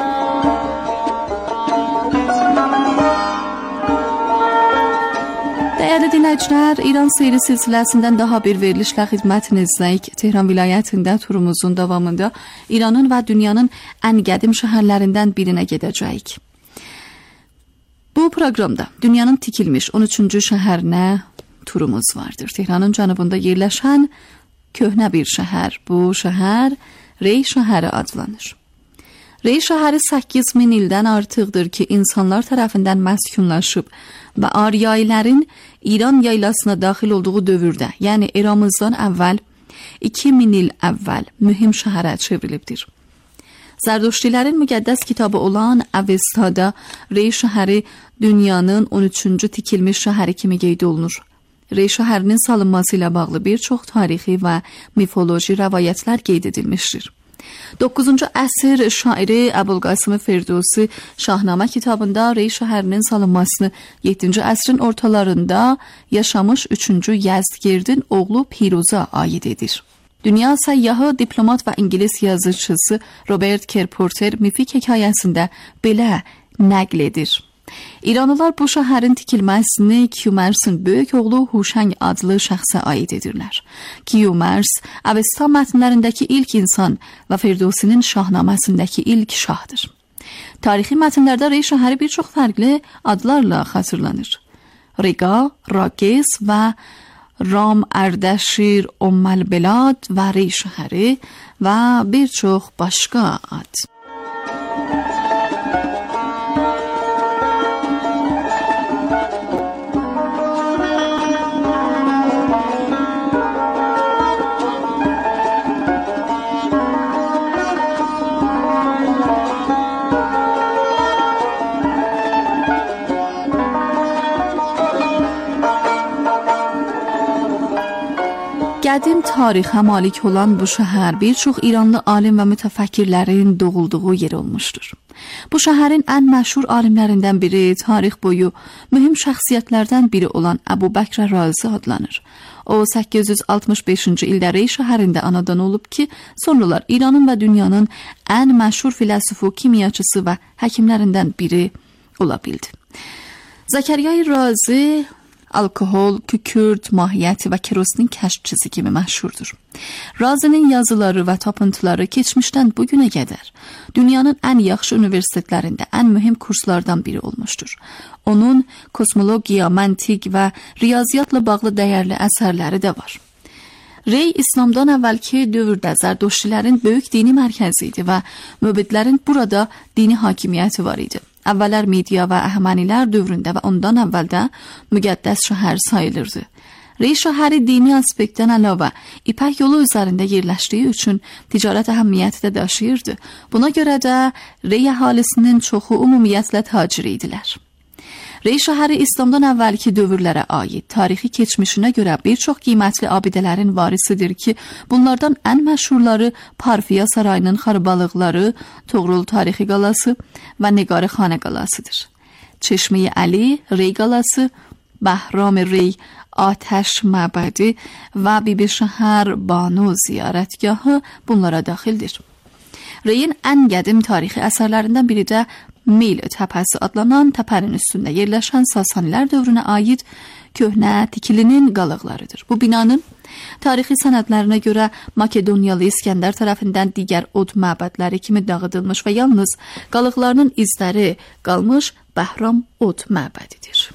Dəyərli dinləyicilər, İran seyri silsiləsindən daha bir verilişlə xidmətinizdəyik. Tehran vilayətində turumuzun davamında İranın və dünyanın ən qədim şəhərlərindən birinə gedəcəyik. İranın və dünyanın ən qədim şəhərlərindən biri olan Rey şəhərinə səfər edəcəyik. Bizimlə qalın lütfən. Dəyərli dinləyicilər, İran seyri silsiləsindən daha bir verilişlə xidmətinizdəyik. Tehran vilayətində turumuzun davamında İranın və dünyanın ən qədim şəhərlərindən birinə gedəcəyik. Bu proqramda dünyanın tikilmiş on üçüncü şəhərinə turumuz vardır. Tehranın cənubunda yerləşən köhnə bir şəhər. Bu şəhər Rey şəhəri adlanır. Rey şəhəri səkkiz min ildən artıqdır ki, insanlar tərəfindən məskunlaşıb və Aryailərin İran yaylasına daxil olduğu dövrdə, yəni eramızdan əvvəl iki min il əvvəl mühüm şəhərə çevrilibdir. Zərdüştilərin müqəddəs kitabı olan Avestada Rey şəhəri dünyanın on üçüncü tikilmiş şəhəri kimi qeyd olunur. Rey şəhərinin salınması ilə bağlı bir çox tarixi və mifoloji rəvayətlər qeyd edilmişdir. doqquzuncu əsr şairi Əbulqasım Firdevsi Şahnamə kitabında Rey şəhərinin salınmasını yeddinci əsrin ortalarında yaşamış üçüncü Yəzdgirdin oğlu Piruza aid edir. Dünya səyyahı, diplomat və İngilis yazıcısı Robert Kerporter mifik hekayəsində belə nəql edir. İranlılar bu şəhərin tikilməsini Kyumersin böyük oğlu Huşəng adlı şəxsə aid edirlər. Kyumers, Avesta mətnlərindəki ilk insan və Firdevsinin Şahnaməsindəki ilk şahdır. Tarixi mətnlərdə Rey şəhəri bir çox fərqli adlarla xatırlanır. Riga, Rages və Ram, Ərdəşir, Umməlbelad və Rey şəhəri və bir çox başqa ad. Qədim tarixə malik olan bu şəhər bir çox İranlı alim və mütəfəkkirlərin doğulduğu yer olmuşdur. Bu şəhərin ən məşhur alimlərindən biri, tarix boyu mühüm şəxsiyyətlərdən biri olan Əbu Bəkr Razi adlanır. O səkkiz yüz altmış beşinci ildə Rey şəhərində anadan olub ki, sonralar İranın və dünyanın ən məşhur filosofu, kimyaçısı və həkimlərindən biri ola bildi. Zakariya Razi alkohol, kükürt, mahiyyəti və kerosin kəşfçisi kimi məşhurdur. Razinin yazıları və tapıntıları keçmişdən bugünə qədər dünyanın ən yaxşı universitetlərində ən mühüm kurslardan biri olmuşdur. Onun kosmologiya, məntiq və riyaziyyatla bağlı dəyərli əsərləri də var. Rey İslamdan əvvəlki dövrdə Zərdüştilərin böyük dini mərkəzi idi və möbidlərin burada dini hakimiyyəti var idi. Əvvəllər Midiya və Əhəmənilər dövründə və ondan əvvəldə müqəddəs şəhər sayılırdı. Rey şəhəri dini aspektdən əlavə İpək yolu üzərində yerləşdiyi üçün ticarət əhəmiyyəti də daşıyırdı. Buna görə də Rey əhalisinin çoxu ümumiyyətlə tacir idilər. Rey şəhəri İslamdan əvvəlki dövrlərə aid tarixi keçmişinə görə bir çox qiymətli abidələrin varisidir ki, bunlardan ən məşhurları Parfiya sarayının xarabalıqları, Toğrul tarixi qalası və Neqarə xanə qalasıdır. Çeşmə-i Əli, Rey qalası, Bəhram Rey, Atəş məbədi və Bibi Şəhər Banu ziyarətgahı bunlara daxildir. Reyin ən qədim tarixi əsərlərindən biri də Mil təpəsi adlanan təpənin üstündə yerləşən Sasanilər dövrünə aid köhnə tikilinin qalıqlarıdır. Bu binanın tarixi sənədlərinə görə Makedoniyalı İskəndər tərəfindən digər od məbədləri kimi dağıdılmış və yalnız qalıqlarının izləri qalmış Bəhram od məbədidir.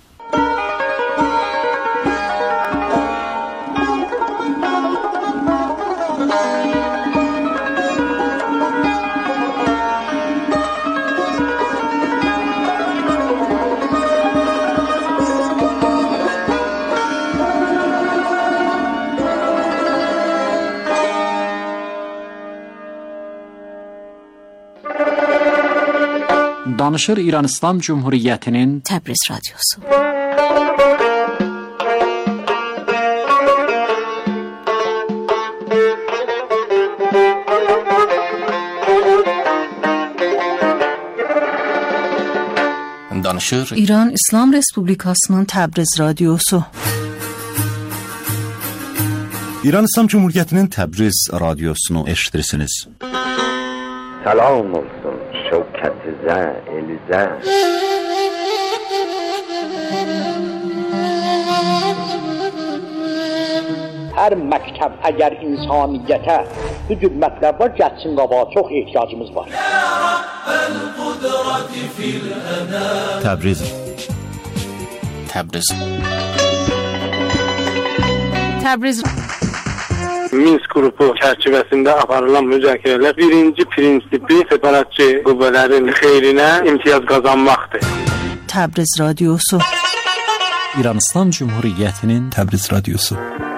Danışır İran İslam Cumhuriyyətinin
Təbriz radiosu.
Danışır
İran İslam Respublikasının Təbriz radiosu.
İran İslam Cumhuriyyətinin Təbriz radiosunu eşitirsiniz.
Salam olsun şevkət-i elizə. Hər məktəb əgər insaniyyətə bu cür mətləblər gəlsin qabağa, çox ehtiyacımız var.
Təbriz Təbriz.
Təbriz
Minsk qrupu çərçivəsində aparılan müzakirələr birinci prinsipi separatçı qüvvələrin xeyrinə imtiyaz qazanmaqdır.
Təbriz radiosu.
İran İslam Cumhuriyyətinin Təbriz radiosu.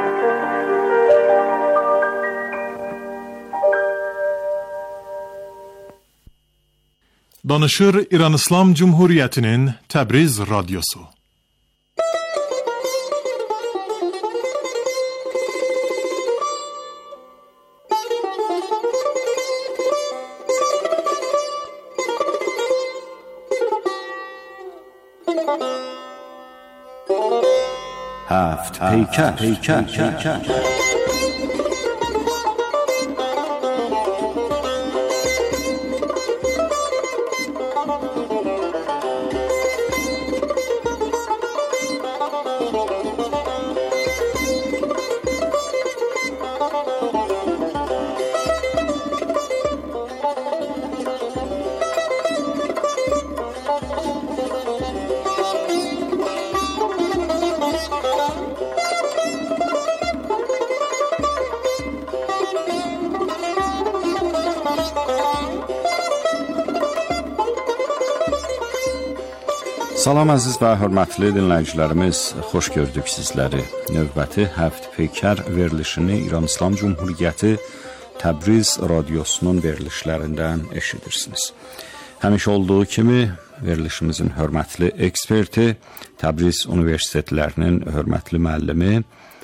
Danışır İran İslam Cumhuriyyətinin Təbriz radiosu.
هفت پیکر پیکر پیکر Salam əziz və hörmətli dinləyicilərimiz, xoş gördük sizləri. Növbəti Həft Peykər verilişini İran İslam Cumhuriyyəti Təbriz radiosunun verilişlərindən eşidirsiniz. Həmişə olduğu kimi verilişimizin hörmətli eksperti, Təbriz Universitetlərinin hörmətli müəllimi,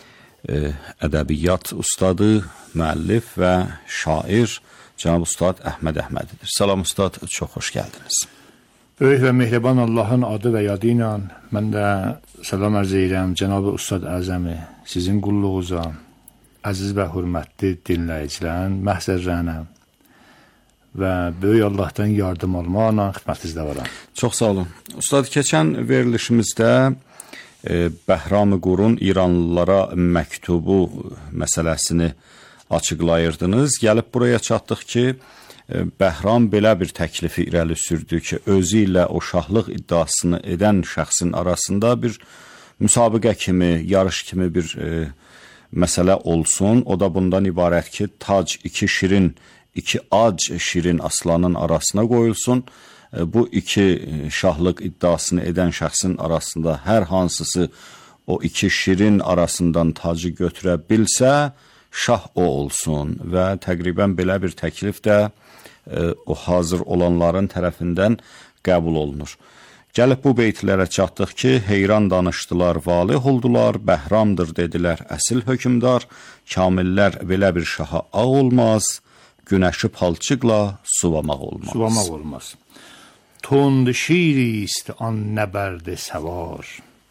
ədəbiyyat ustadı, müəllif və şair Cənab Ustad Əhməd Əhmədidir. Salam Ustad, çox xoş gəldiniz.
Böyük və mehriban Allahın adı və yadı ilə mən də salam arz edirəm Cənab Ustad Əzəmi, sizin qulluğunuza, əziz və hörmətli dinləyicilərin məhzərrənəm və böyük Allahdan yardım almaqla xidmətinizdə varam.
Çox sağ olun. Ustad, keçən verilişimizdə e, Bəhram-ı Qurun İranlılara məktubu məsələsini açıqlayırdınız. Gəlib buraya çatdıq ki, Bəhram belə bir təklifi irəli sürdü ki, özü ilə o şahlıq iddiasını edən şəxsin arasında bir müsabiqə kimi, yarış kimi bir e, məsələ olsun. O da bundan ibarət ki, tac iki şirin, iki ac şirin aslanın arasına qoyulsun. E, bu iki şahlıq iddiasını edən şəxsin arasında hər hansısı o iki şirin arasından tacı götürə bilsə, şah o olsun və təqribən belə bir təklif də o hazır olanların tərəfindən qəbul olunur. Gəlib bu beytlərə çatdıq ki, heyran danışdılar, valih oldular, Bəhramdır dedilər, əsil hökümdar, kamillər belə bir şaha ağ olmaz, günəşi palçıqla suvamaq olmaz.
Suvamaq olmaz. Tund şirist an nəbərd səvar,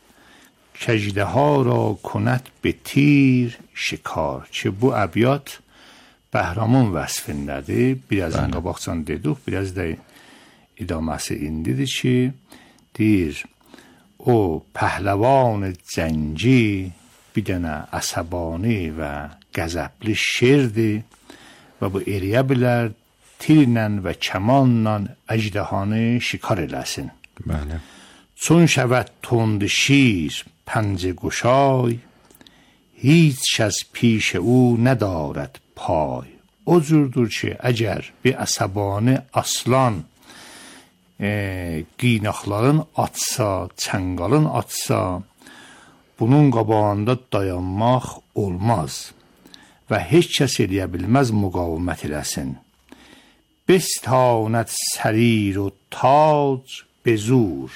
kəcdəha ra konət be tir şikar. Ki bu əbiyyat Bəhramın vəsfindədir. Biraz qabaqcan dedik, biraz da idaməsi indidir ki, deyir, o pəhləvan cəngi bir dənə əsəbani və qəzəbli şirdir və bu eriyə bilər tirlə və kəmanla əjdəhanı şikar eləsin.
Bəli.
Çون şəvət tund şir pəncə quşay, hiç kəs پیش او ندارد پای. O cürdür ki, əgər bir əsəbani aslan e, qiynaqların atsa, çənqalın atsa, bunun qabağında dayanmaq olmaz və heç kəs eləyə bilməz müqavimət eləsin. Bestanət sərir و تاج به زور,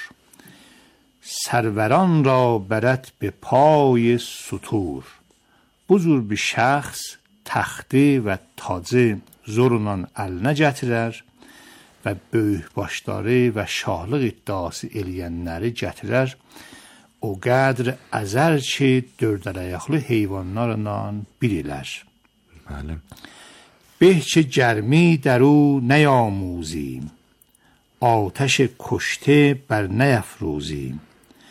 سروران را برد به پای ستور. Bu cür bir şəxs təxti və tacı zorla əlinə gətirər və böyük başları və şahlıq iddiası eləyənləri gətirər. O qədr əzər ki, dördələyaqlı heyvanlarla bir elər.
Bəli.
Beh ki gərmi dəru نیاموزیم, آتش کشته بر نیفروزیم.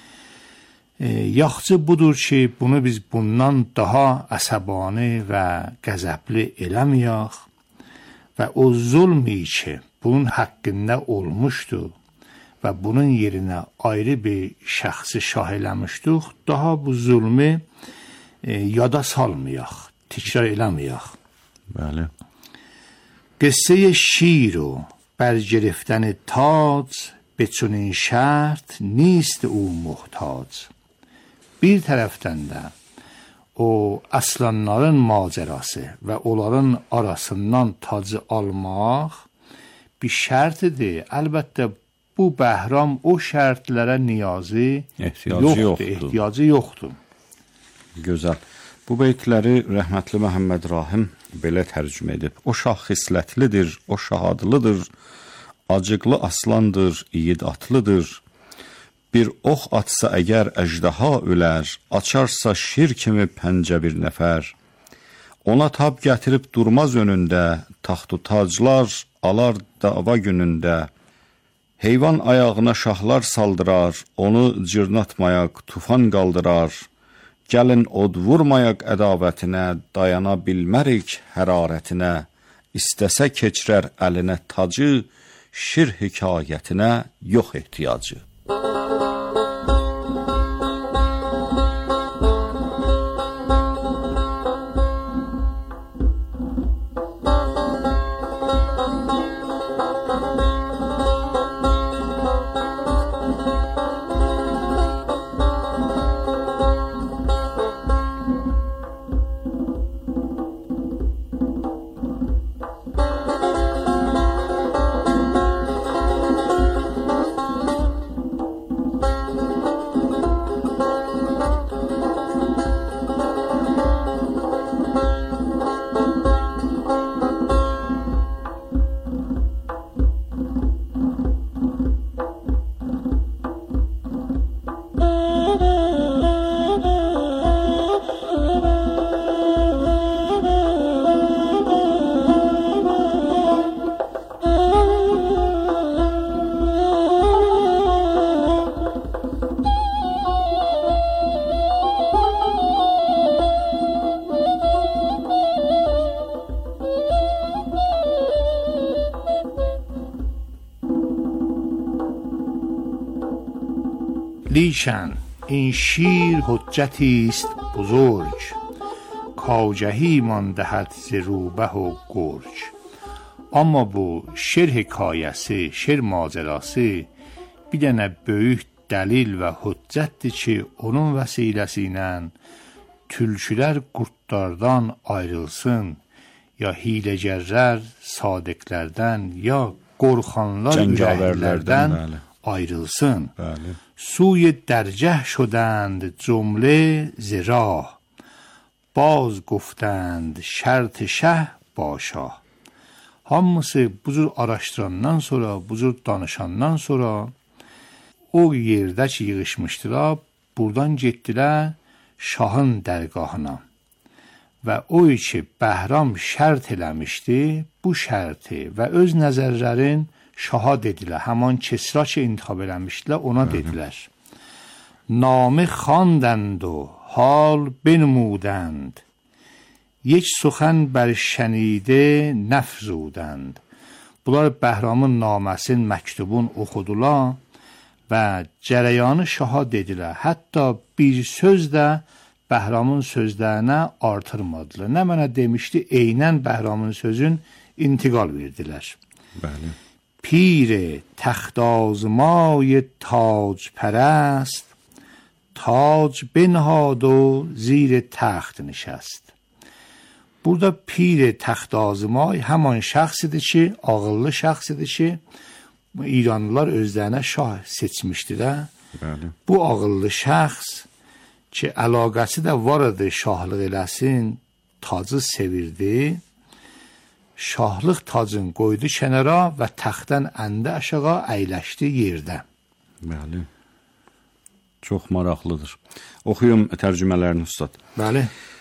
Yaxşı budur ki, bunu biz bundan daha əsəbani və qəzəbli eləməyək və o zulmi ki, bunun haqqında olmuşdur və bunun yerinə ayrı bir şəxsi şah eləmişdik, daha bu zulmü e, yada salmayaq, təkrar eləməyək.
Bəli.
قصه شیر و برگرفتن تاج به چنین شرط نیست او محتاج. Bir tərəfdən də o aslanların macərası və onların arasından tacı almaq bir şərtidir. Əlbəttə bu Bəhram o şərtlərə niyazı
ehtiyacı
yoxdur,
yoxdur.
ehtiyacı yoxdur.
Gözəl. Bu beytləri rəhmətli Məhəmməd Rahim belə tərcümə edib. O şah xislətlidir, o şahadlıdır, acıqlı aslandır, yiğit atlıdır. Bir ox atsa əgər əjdaha ölər, açarsa şir kimi pəncə bir nəfər. Ona tab gətirib durmaz önündə, taxtu taclar alar dava günündə. Heyvan ayağına şahlar saldırar, onu cırnatmayaq tufan qaldırar. Gəlin od vurmayaq ədavətinə, dayana bilmərik hərarətinə. İstəsə keçirər əlinə tacı, şir hekayətinə yox ehtiyacı.
لیکن این شیر حجتی است بزرگ، کاجهی مان دهد ز روبه و گرگ. Amma bu şir hekayəsi, şir macərası bir dənə böyük dəlil və hüccətdir ki, onun vəsiləsi ilə tülkülər qurdlardan ayrılsın, ya hiləgərlər sadiqlərdən, ya qorxanlar ürəklərdən ayrılsın.
Bəli.
سوی درجه شدند جمله ز راه، باز گفتند شرط شه با شاه. Hamısı bu cür araşdırandan sonra, bu cür danışandan sonra o yerdə ki yığışmışdılar, buradan getdilər şahın dərgahına. Və o ki Bəhram şərt eləmişdi, bu şərti və öz nəzərlərin şaha dedilər. Həman Kisra ki intixab eləmişdilər, ona dedilər. Namı xواندند و حال بنمودند، یک سخن بر şənidə nəfzudند. Bunlar Bəhramın naməsinin, məktubun oxudular və cərəyanı şaha dedilər. Hətta bir söz də Bəhramın sözlərinə artırmadılar. Nə mənə demişdi? Eynən Bəhramın sözün intiqal verdilər.
Bəli.
پیر تخت آزمای تاج پرست، تاج بنهاد و زیر تخت نشست. Burada pir taxt azmay həman şəxsidir ki, ağıllı şəxsidir ki, İranlılar özlərinə şah seçmişdilər.
Bəli.
Bu ağıllı şəxs ki, əlaqəsi də var idi şahlıq eləsin, tacı sevirdi. Şahlıq tacını qoydu kənara və taxtdan əndə aşağı əyləşdi yerdə.
Bəli. Çox maraqlıdır. Oxuyum tərcümələrini ustad.
Bəli.